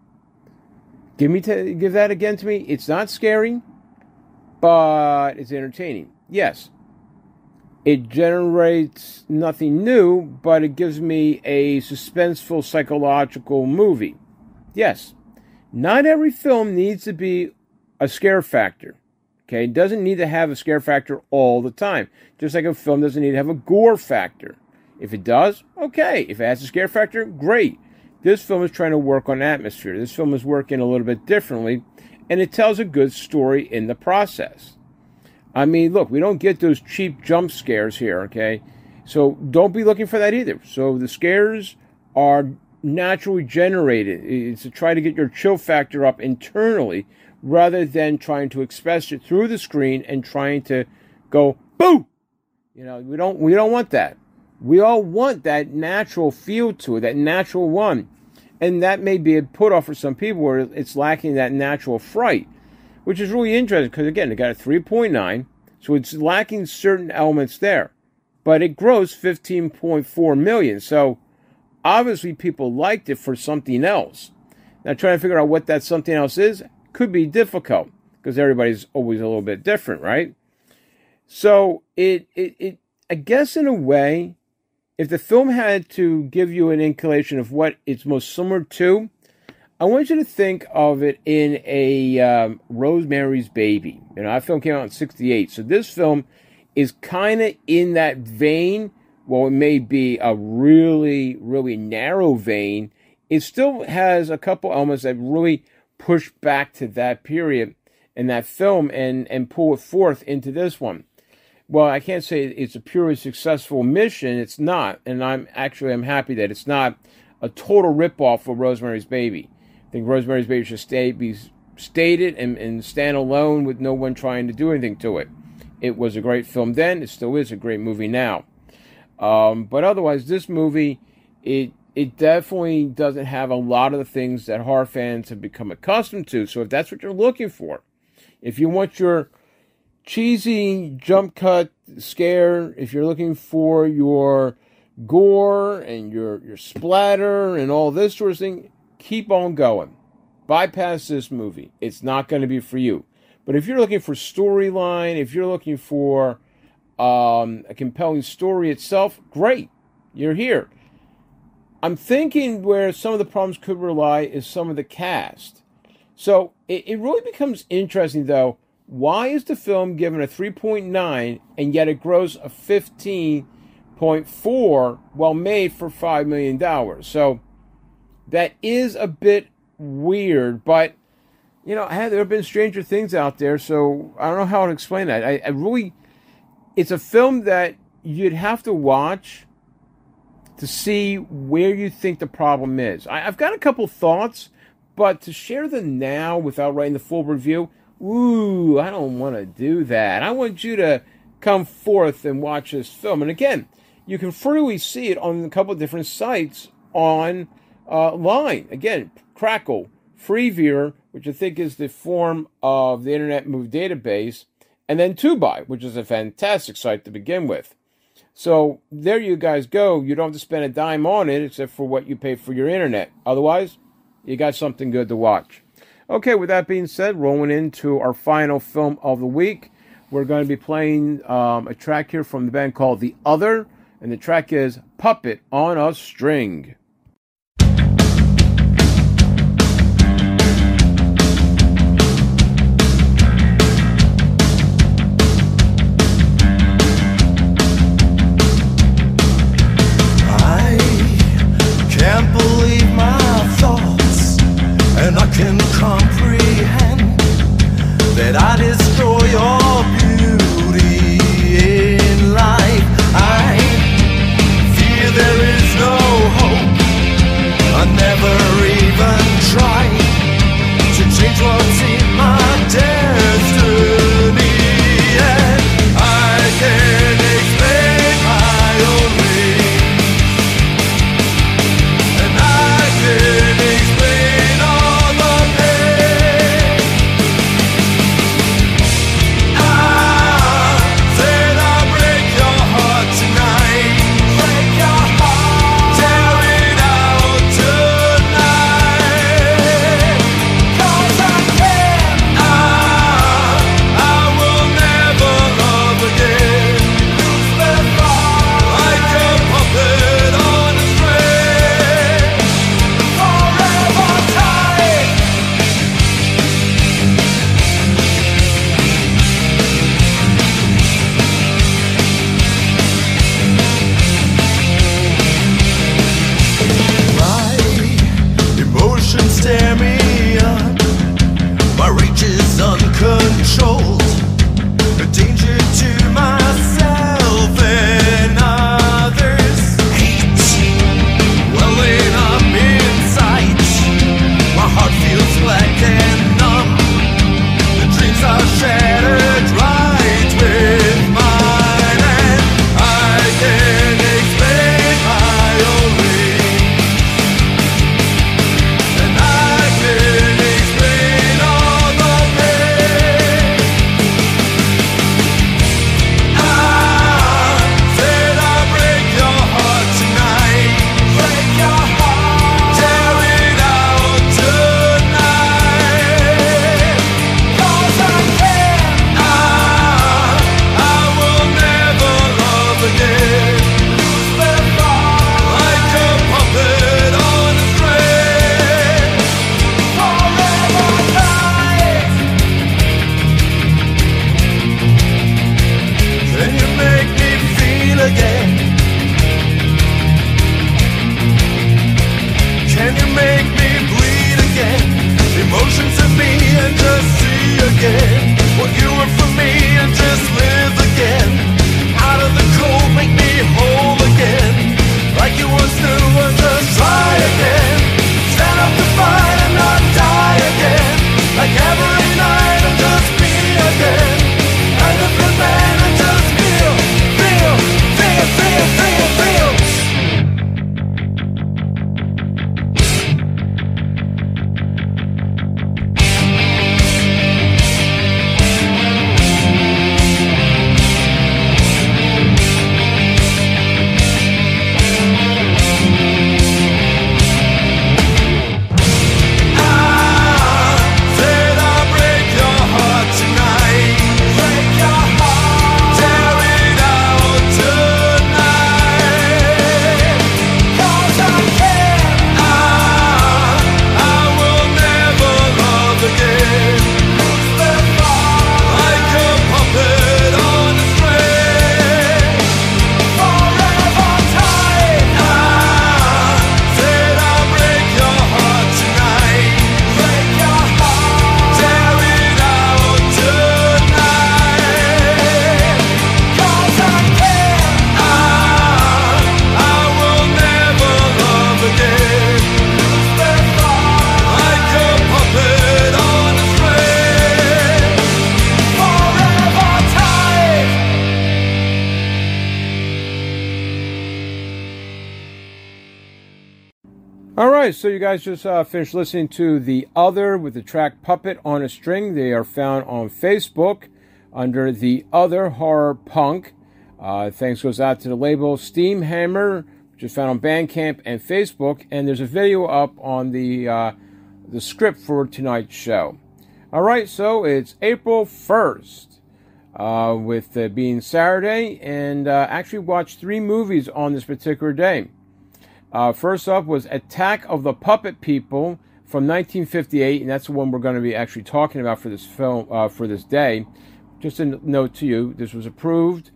S1: Give that again to me. It's not scary, but it's entertaining. Yes. It generates nothing new, but it gives me a suspenseful psychological movie. Yes. Not every film needs to be a scare factor. Okay? It doesn't need to have a scare factor all the time. Just like a film doesn't need to have a gore factor. If it does, okay. If it has a scare factor, great. This film is trying to work on atmosphere. This film is working a little bit differently, and it tells a good story in the process. I mean, look, we don't get those cheap jump scares here, okay? So don't be looking for that either. So the scares are naturally generated. It's to try to get your chill factor up internally rather than trying to express it through the screen and trying to go, boo! You know, we don't want that. We all want that natural feel to it, that natural one. And that may be a put-off for some people where it's lacking that natural fright, which is really interesting because, again, it got a 3.9. So it's lacking certain elements there. But it grossed $15.4 million. So obviously people liked it for something else. Now trying to figure out what that something else is could be difficult because everybody's always a little bit different, right? So it I guess in a way, if the film had to give you an inclination of what it's most similar to, I want you to think of it in a Rosemary's Baby. You know, that film came out in 1968. So this film is kind of in that vein. Well, it may be a really, really narrow vein. It still has a couple elements that really push back to that period in that film and pull it forth into this one. Well, I can't say it's a purely successful mission. It's not. And I'm happy that it's not a total ripoff of Rosemary's Baby. I think Rosemary's Baby should be stated and stand alone with no one trying to do anything to it. It was a great film then. It still is a great movie now. But otherwise, this movie, it definitely doesn't have a lot of the things that horror fans have become accustomed to. So if that's what you're looking for, if you want your cheesy jump cut scare, if you're looking for your gore and your splatter and all this sort of thing, keep on going. Bypass this movie. It's not going to be for you. But if you're looking for storyline, if you're looking for a compelling story itself, great. You're here. I'm thinking where some of the problems could rely is some of the cast. So it really becomes interesting, though. Why is the film given a 3.9 and yet it grows a 15.4 while made for $5 million? So that is a bit weird, but you know, there have been stranger things out there, so I don't know how to explain that. I really, it's a film that you'd have to watch to see where you think the problem is. I've got a couple thoughts, but to share them now without writing the full review, I don't want to do that. I want you to come forth and watch this film. And again, you can freely see it on a couple of different sites online. Again, Crackle, Freeviewer, which I think is the form of the Internet Movie Database, and then Tubi, which is a fantastic site to begin with. So there you guys go. You don't have to spend a dime on it except for what you pay for your internet. Otherwise, you got something good to watch. Okay, with that being said, rolling into our final film of the week, we're going to be playing a track here from the band called The Other, and the track is Puppet on a String.
S5: Can't believe my thoughts, and I can comprehend that I destroy your beauty in life. I fear there is no hope,
S1: right, so you guys just finished listening to The Other with the track Puppet on a String. They are found on Facebook under The Other Horror Punk. Thanks goes out to the label Steamhammer, which is found on Bandcamp and Facebook. And there's a video up on the script for tonight's show. All right, so it's April 1st, with being Saturday, and actually watched 3 movies on this particular day. First up was Attack of the Puppet People from 1958, and that's the one we're going to be actually talking about for this film, for this day. Just a note to you, this was approved,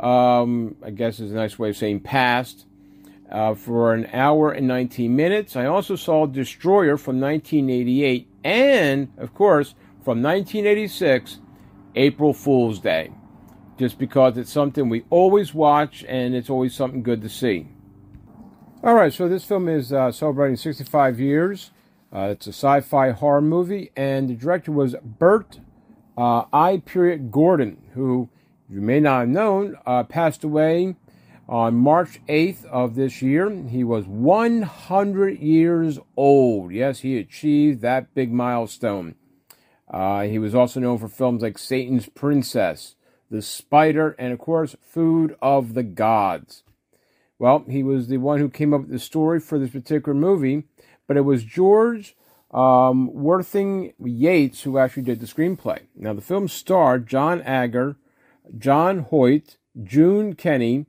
S1: I guess is a nice way of saying passed, for an hour and 19 minutes. I also saw Destroyer from 1988, and, of course, from 1986, April Fool's Day. Just because it's something we always watch, and it's always something good to see. All right, so this film is celebrating 65 years. It's a sci-fi horror movie, and the director was Burt I. Gordon, who you may not have known, passed away on March 8th of this year. He was 100 years old. Yes, he achieved that big milestone. He was also known for films like Satan's Princess, The Spider, and, of course, Food of the Gods. Well, he was the one who came up with the story for this particular movie, but it was George Worthing Yates who actually did the screenplay. Now, the film starred John Agar, John Hoyt, June Kenny,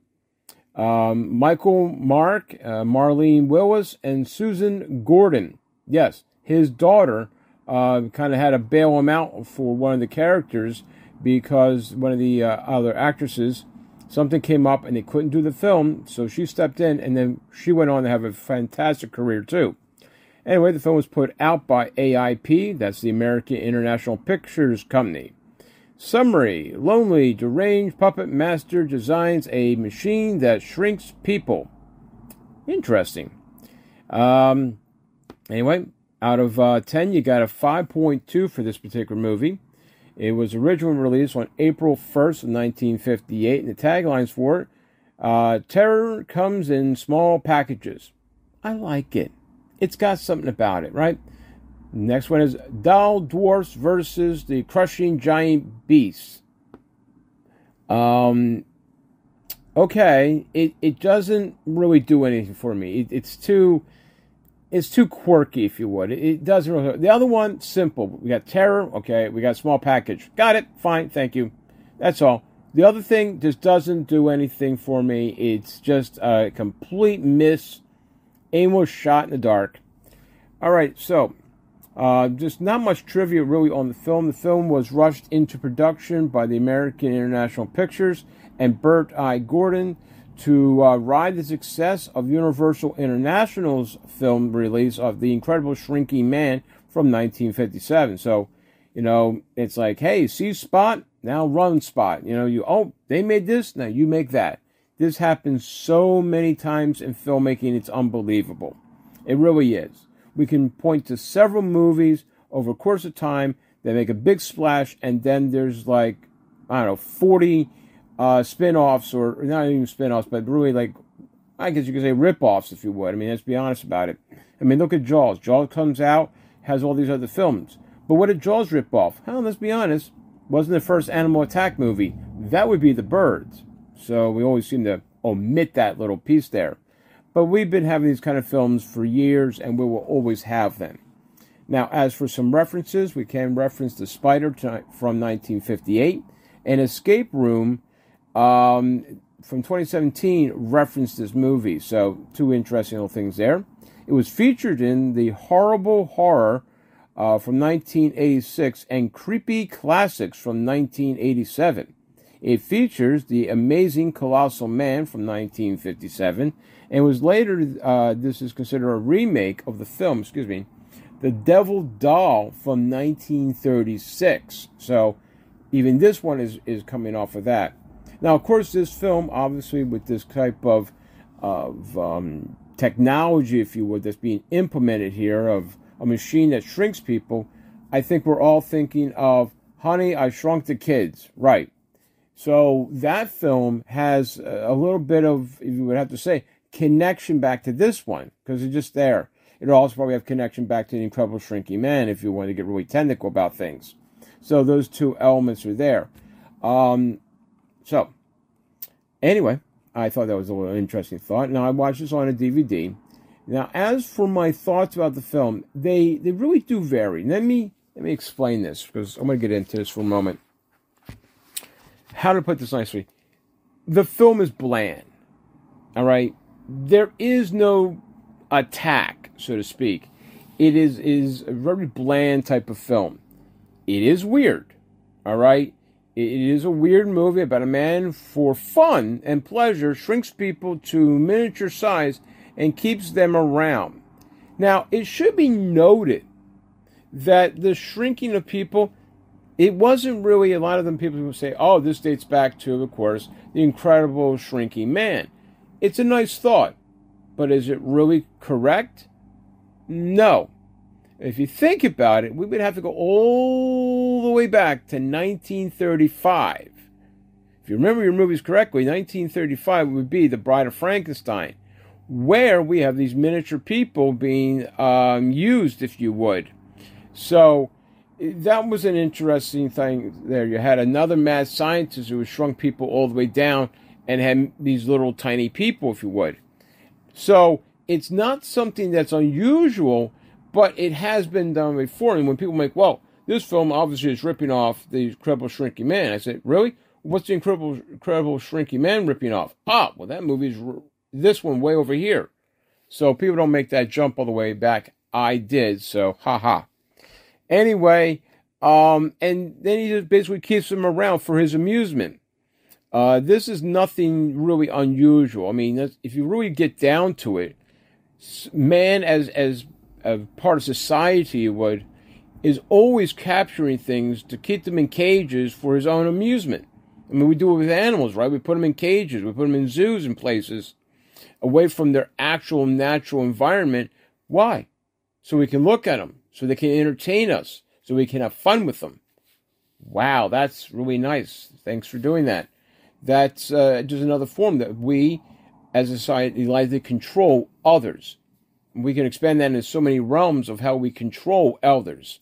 S1: Michael Mark, Marlene Willis, and Susan Gordon. Yes, his daughter kind of had to bail him out for one of the characters because one of the other actresses, something came up and they couldn't do the film, so she stepped in, and then she went on to have a fantastic career too. Anyway, the film was put out by AIP, that's the American International Pictures Company. Summary: lonely, deranged puppet master designs a machine that shrinks people. Interesting. Anyway, out of 10, you got a 5.2 for this particular movie. It was originally released on April 1st of 1958, and the taglines for it, terror comes in small packages. I like it. It's got something about it, right? Next one is Doll Dwarfs versus the Crushing Giant Beasts. Okay, it doesn't really do anything for me. It's too quirky, if you would. It doesn't really. The other one, simple. We got terror. Okay, we got small package. Got it. Fine. Thank you. That's all. The other thing just doesn't do anything for me. It's just a complete miss, aimless shot in the dark. All right, so just not much trivia really on the film. The film was rushed into production by the American International Pictures and Burt I. Gordon to ride the success of Universal International's film release of The Incredible Shrinking Man from 1957. So, it's like, hey, see Spot, now run Spot. They made this, now you make that. This happens so many times in filmmaking, it's unbelievable. It really is. We can point to several movies over a course of time that make a big splash, and then there's 40 spin-offs, or not even spin-offs, but really I guess you could say rip-offs, if you would. I mean, let's be honest about it. I mean, look at Jaws. Jaws comes out, has all these other films. But what did Jaws rip off? Well, let's be honest, wasn't the first Animal Attack movie. That would be The Birds. So we always seem to omit that little piece there. But we've been having these kind of films for years, and we will always have them. Now, as for some references, we can reference The Spider from 1958, and Escape Room from 2017 referenced this movie. So, 2 interesting little things there. It was featured in The Horrible Horror from 1986 and Creepy Classics from 1987. It features The Amazing Colossal Man from 1957, and was later, this is considered a remake of the film, The Devil Doll from 1936. So, even this one is coming off of that. Now, of course, this film, obviously, with this type of technology, if you would, that's being implemented here, of a machine that shrinks people, I think we're all thinking of Honey, I Shrunk the Kids. Right. So that film has a little bit of, you would have to say, connection back to this one, because it's just there. It'll also probably have connection back to the Incredible Shrinking Man if you want to get really technical about things. So those two elements are there. So, anyway, I thought that was a little interesting thought. Now, I watched this on a DVD. Now, as for my thoughts about the film, they really do vary. Let me explain this, because I'm going to get into this for a moment. How to put this nicely? The film is bland. All right? There is no attack, so to speak. It is a very bland type of film. It is weird. All right? It is a weird movie about a man, for fun and pleasure, shrinks people to miniature size and keeps them around. Now, it should be noted that the shrinking of people, it wasn't really, a lot of them people will say, oh, this dates back to, of course, the Incredible Shrinking Man. It's a nice thought, but is it really correct? No. If you think about it, we would have to go all the way back to 1935. If you remember your movies correctly, 1935 would be The Bride of Frankenstein, where we have these miniature people being used, if you would. So that was an interesting thing there. You had another mad scientist who shrunk people all the way down and had these little tiny people, if you would. So it's not something that's unusual, but it has been done before. And when people make, well, this film obviously is ripping off the Incredible Shrinking Man, I said, really? What's the Incredible Shrinking Man ripping off? Ah, well, that movie's this one way over here. So people don't make that jump all the way back. I did, so haha. Anyway, and then he just basically keeps them around for his amusement. This is nothing really unusual. I mean, if you really get down to it, man as a part of society would, is always capturing things to keep them in cages for his own amusement. I mean, we do it with animals, right? We put them in cages. We put them in zoos and places away from their actual natural environment. Why? So we can look at them, so they can entertain us, so we can have fun with them. Wow, that's really nice. Thanks for doing that. That's just another form that we, as a society, like to control others. We can expand that into so many realms of how we control others.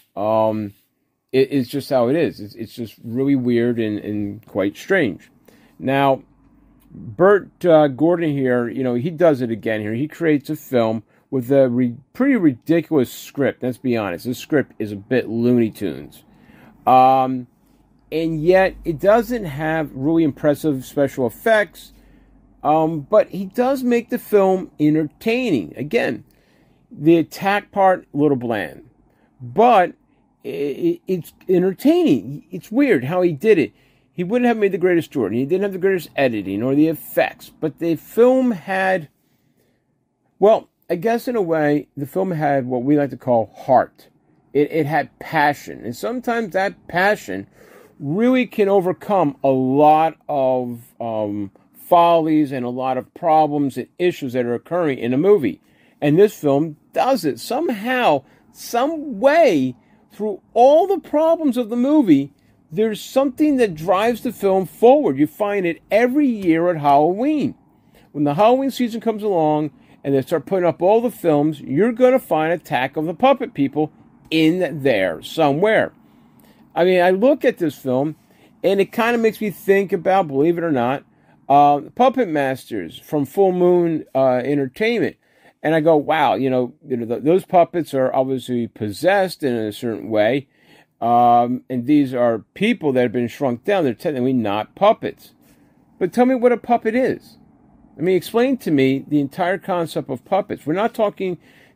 S1: It's just how it is. It's just really weird and quite strange. Now, Burt Gordon here, he does it again here. He creates a film with a pretty ridiculous script. Let's be honest. This script is a bit Looney Tunes. And yet, it doesn't have really impressive special effects. But he does make the film entertaining. Again, the attack part, a little bland. But it's entertaining. It's weird how he did it. He wouldn't have made the greatest story. He didn't have the greatest editing or the effects. But the film had, well, I guess in a way, the film had what we like to call heart. It had passion. And sometimes that passion really can overcome a lot of follies and a lot of problems and issues that are occurring in a movie. And this film does it somehow, some way, through all the problems of the movie. There's something that drives the film forward. You find it every year at Halloween. When the Halloween season comes along and they start putting up all the films, you're going to find Attack of the Puppet People in there somewhere. I mean, I look at this film and it kind of makes me think about, believe it or not, Puppet Masters from Full Moon Entertainment. And I go, wow, those puppets are obviously possessed in a certain way. And these are people that have been shrunk down. They're technically not puppets. But tell me what a puppet is. I mean, explain to me the entire concept of puppets. We're not talking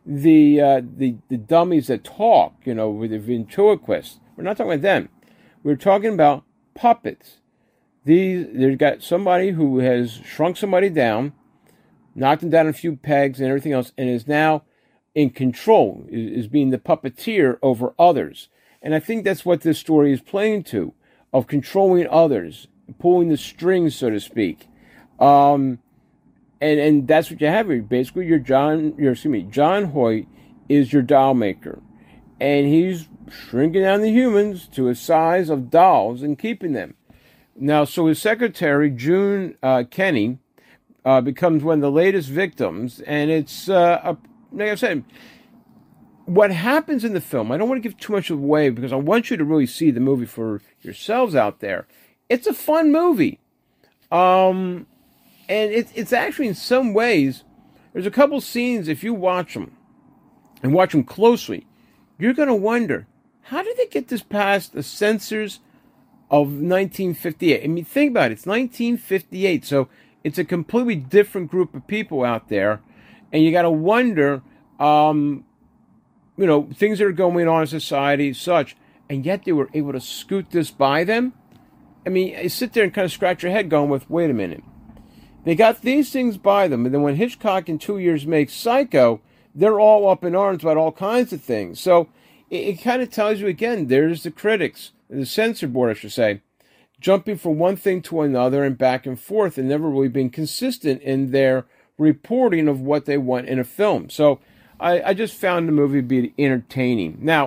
S1: the dummies that talk, with the ventriloquists. We're not talking about them. We're talking about puppets. They've got somebody who has shrunk somebody down, knocked them down a few pegs and everything else, and is now in control, is being the puppeteer over others. And I think that's what this story is playing to, of controlling others, pulling the strings, so to speak. And that's what you have here. Basically, John Hoyt is your doll maker. And he's shrinking down the humans to a size of dolls and keeping them. Now, so his secretary, June Kenny, becomes one of the latest victims, and it's like I said, what happens in the film, I don't want to give too much away because I want you to really see the movie for yourselves out there. It's a fun movie. And it's actually, in some ways, there's a couple scenes, if you watch them, and watch them closely, you're going to wonder, how did they get this past the censors of 1958? I mean, think about it. It's 1958, so it's a completely different group of people out there, and you got to wonder, things that are going on in society, such, and yet they were able to scoot this by them. I mean, you sit there and kind of scratch your head going with, wait a minute. They got these things by them, and then when Hitchcock in 2 years makes Psycho, they're all up in arms about all kinds of things. So it kind of tells you, again, there's the critics, the censor board, I should say, jumping from one thing to another and back and forth and never really being consistent in their reporting of what they want in a film. So I just found the movie to be entertaining. Now,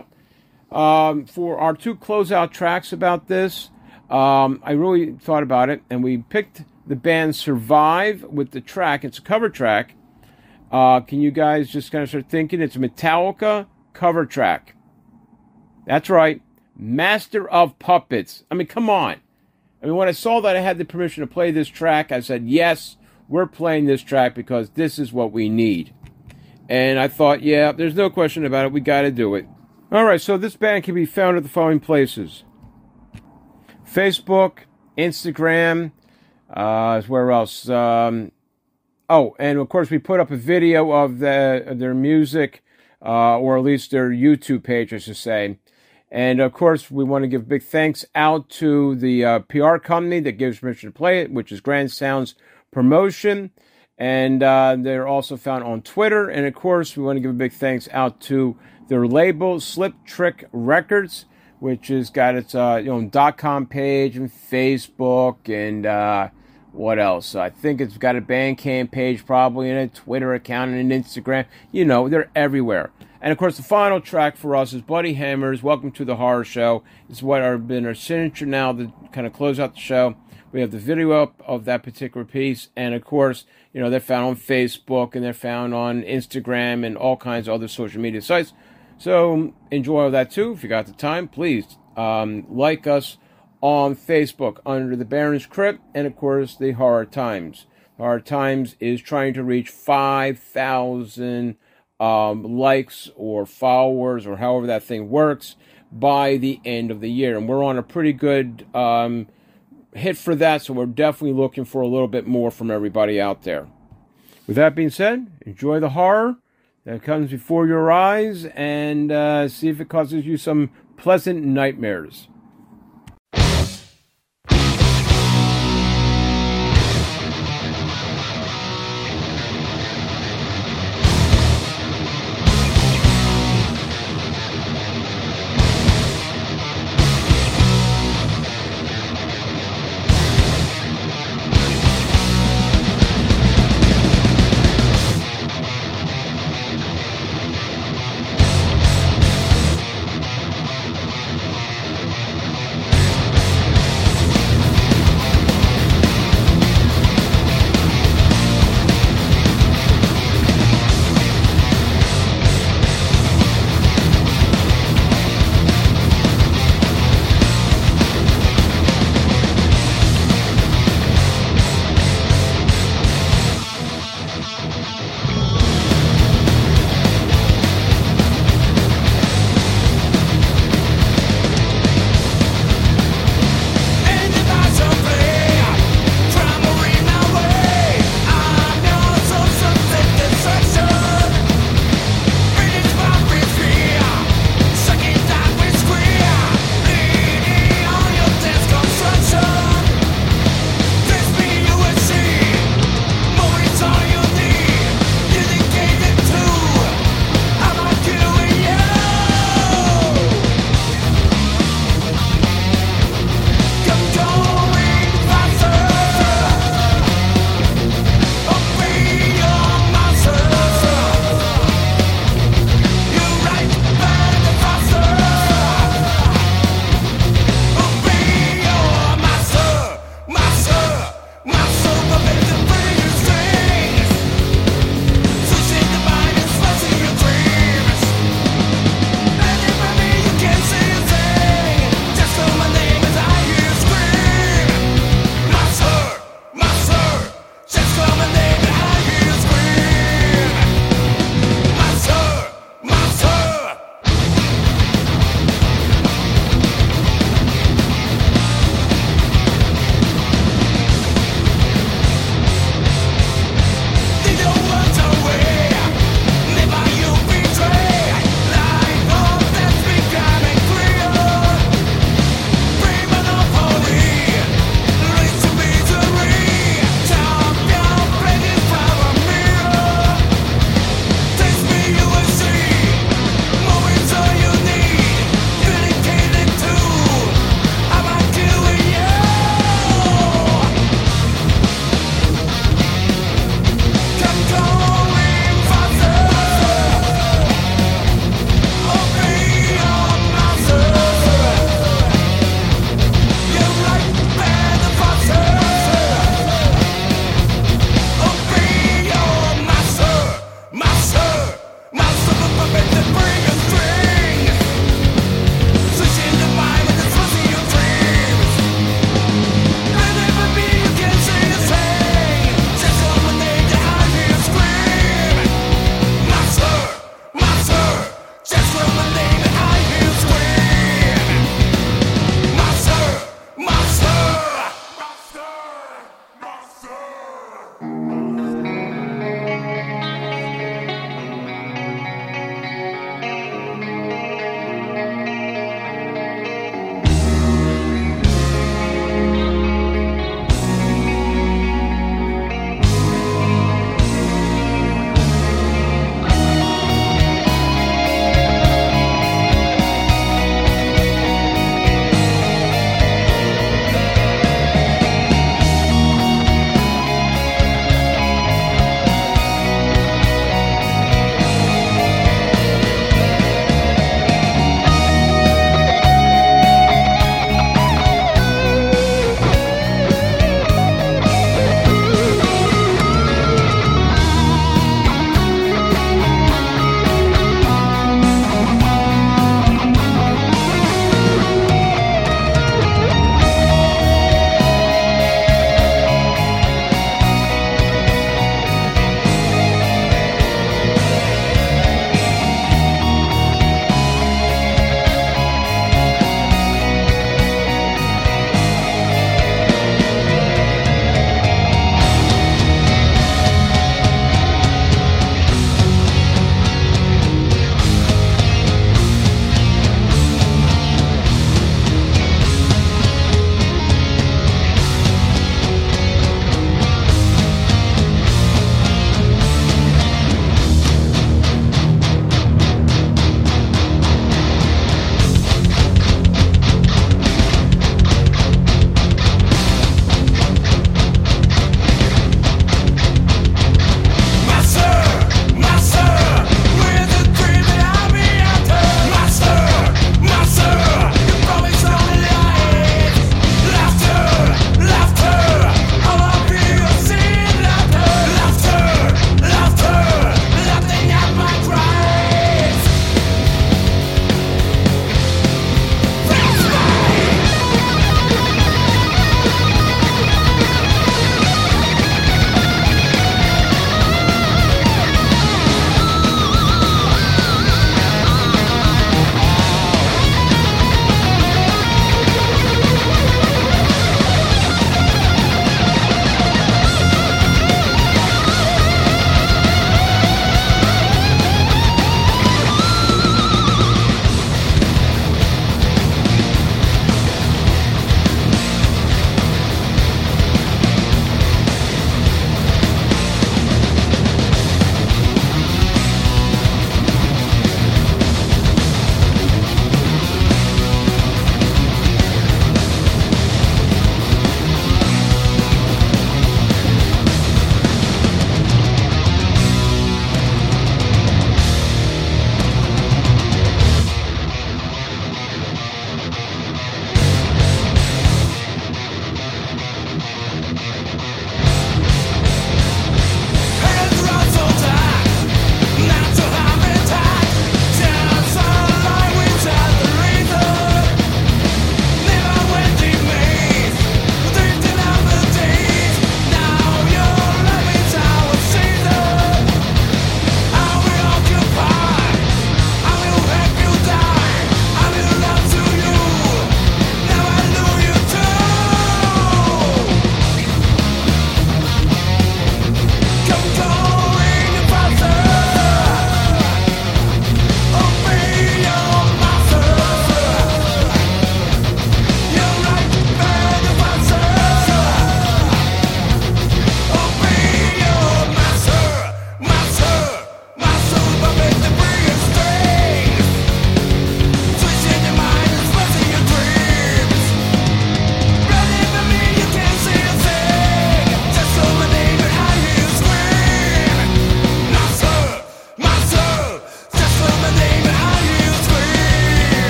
S1: for our 2 closeout tracks about this, I really thought about it, and we picked the band Survive with the track. It's a cover track. Can you guys just kind of start thinking? It's a Metallica cover track. That's right. Master of Puppets. I mean, come on. I mean, when I saw that I had the permission to play this track, I said, yes, we're playing this track because this is what we need. And I thought, yeah, there's no question about it. We got to do it. All right, so this band can be found at the following places. Facebook, Instagram, where else? And of course, we put up a video of their music, or at least their YouTube page, I should say. And of course, we want to give big thanks out to the PR company that gives permission to play it, which is Grand Sounds Promotion. And they're also found on Twitter. And of course, we want to give a big thanks out to their label, Slip Trick Records, which has got its .com page and Facebook and what else? I think it's got a Bandcamp page probably and a Twitter account and an Instagram. They're everywhere. And of course, the final track for us is Bloody Hammers, Welcome to the Horror Show. It's what been our signature now to kind of close out the show. We have the video up of that particular piece. And of course, they're found on Facebook and they're found on Instagram and all kinds of other social media sites. So enjoy all that too. If you got the time, please like us on Facebook under the Baron's Crypt and of course the Horror Times. Horror Times is trying to reach 5,000 likes or followers or however that thing works by the end of the year. And we're on a pretty good hit for that, so we're definitely looking for a little bit more from everybody out there. With that being said, enjoy the horror that comes before your eyes and see if it causes you some pleasant nightmares.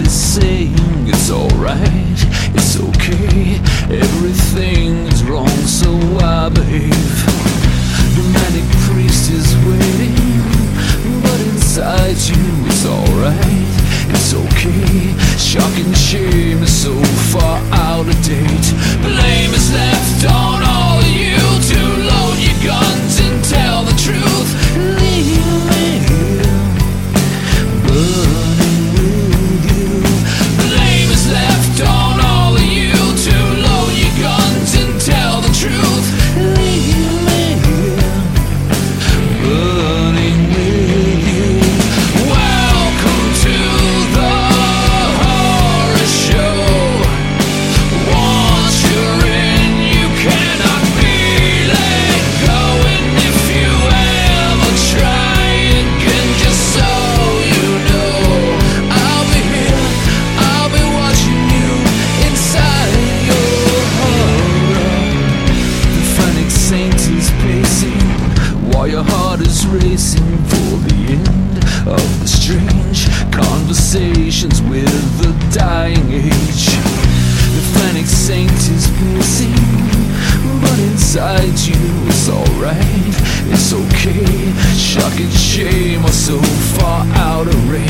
S4: is saying it's alright, it's okay, everything is wrong, so I behave. The manic priest is waiting, but inside you it's alright, it's okay. Shock and shame is so far out of date. Blame is left on all of you to load your guns and tell the truth. Leave me burning with you. Blame is left on all of you to load your guns and tell the truth. Leave me burning with you. Welcome to the horror show. Once you're in, you cannot be let go. And if you ever try again, just so you know, I'll be here, I'll be watching you inside your horror. The frantic saint is pacing while your heart is racing for the end of the strange conversations with the dying age. The frantic saint is pacing, but inside you it's alright, it's okay. Shock and shame are so far out of range.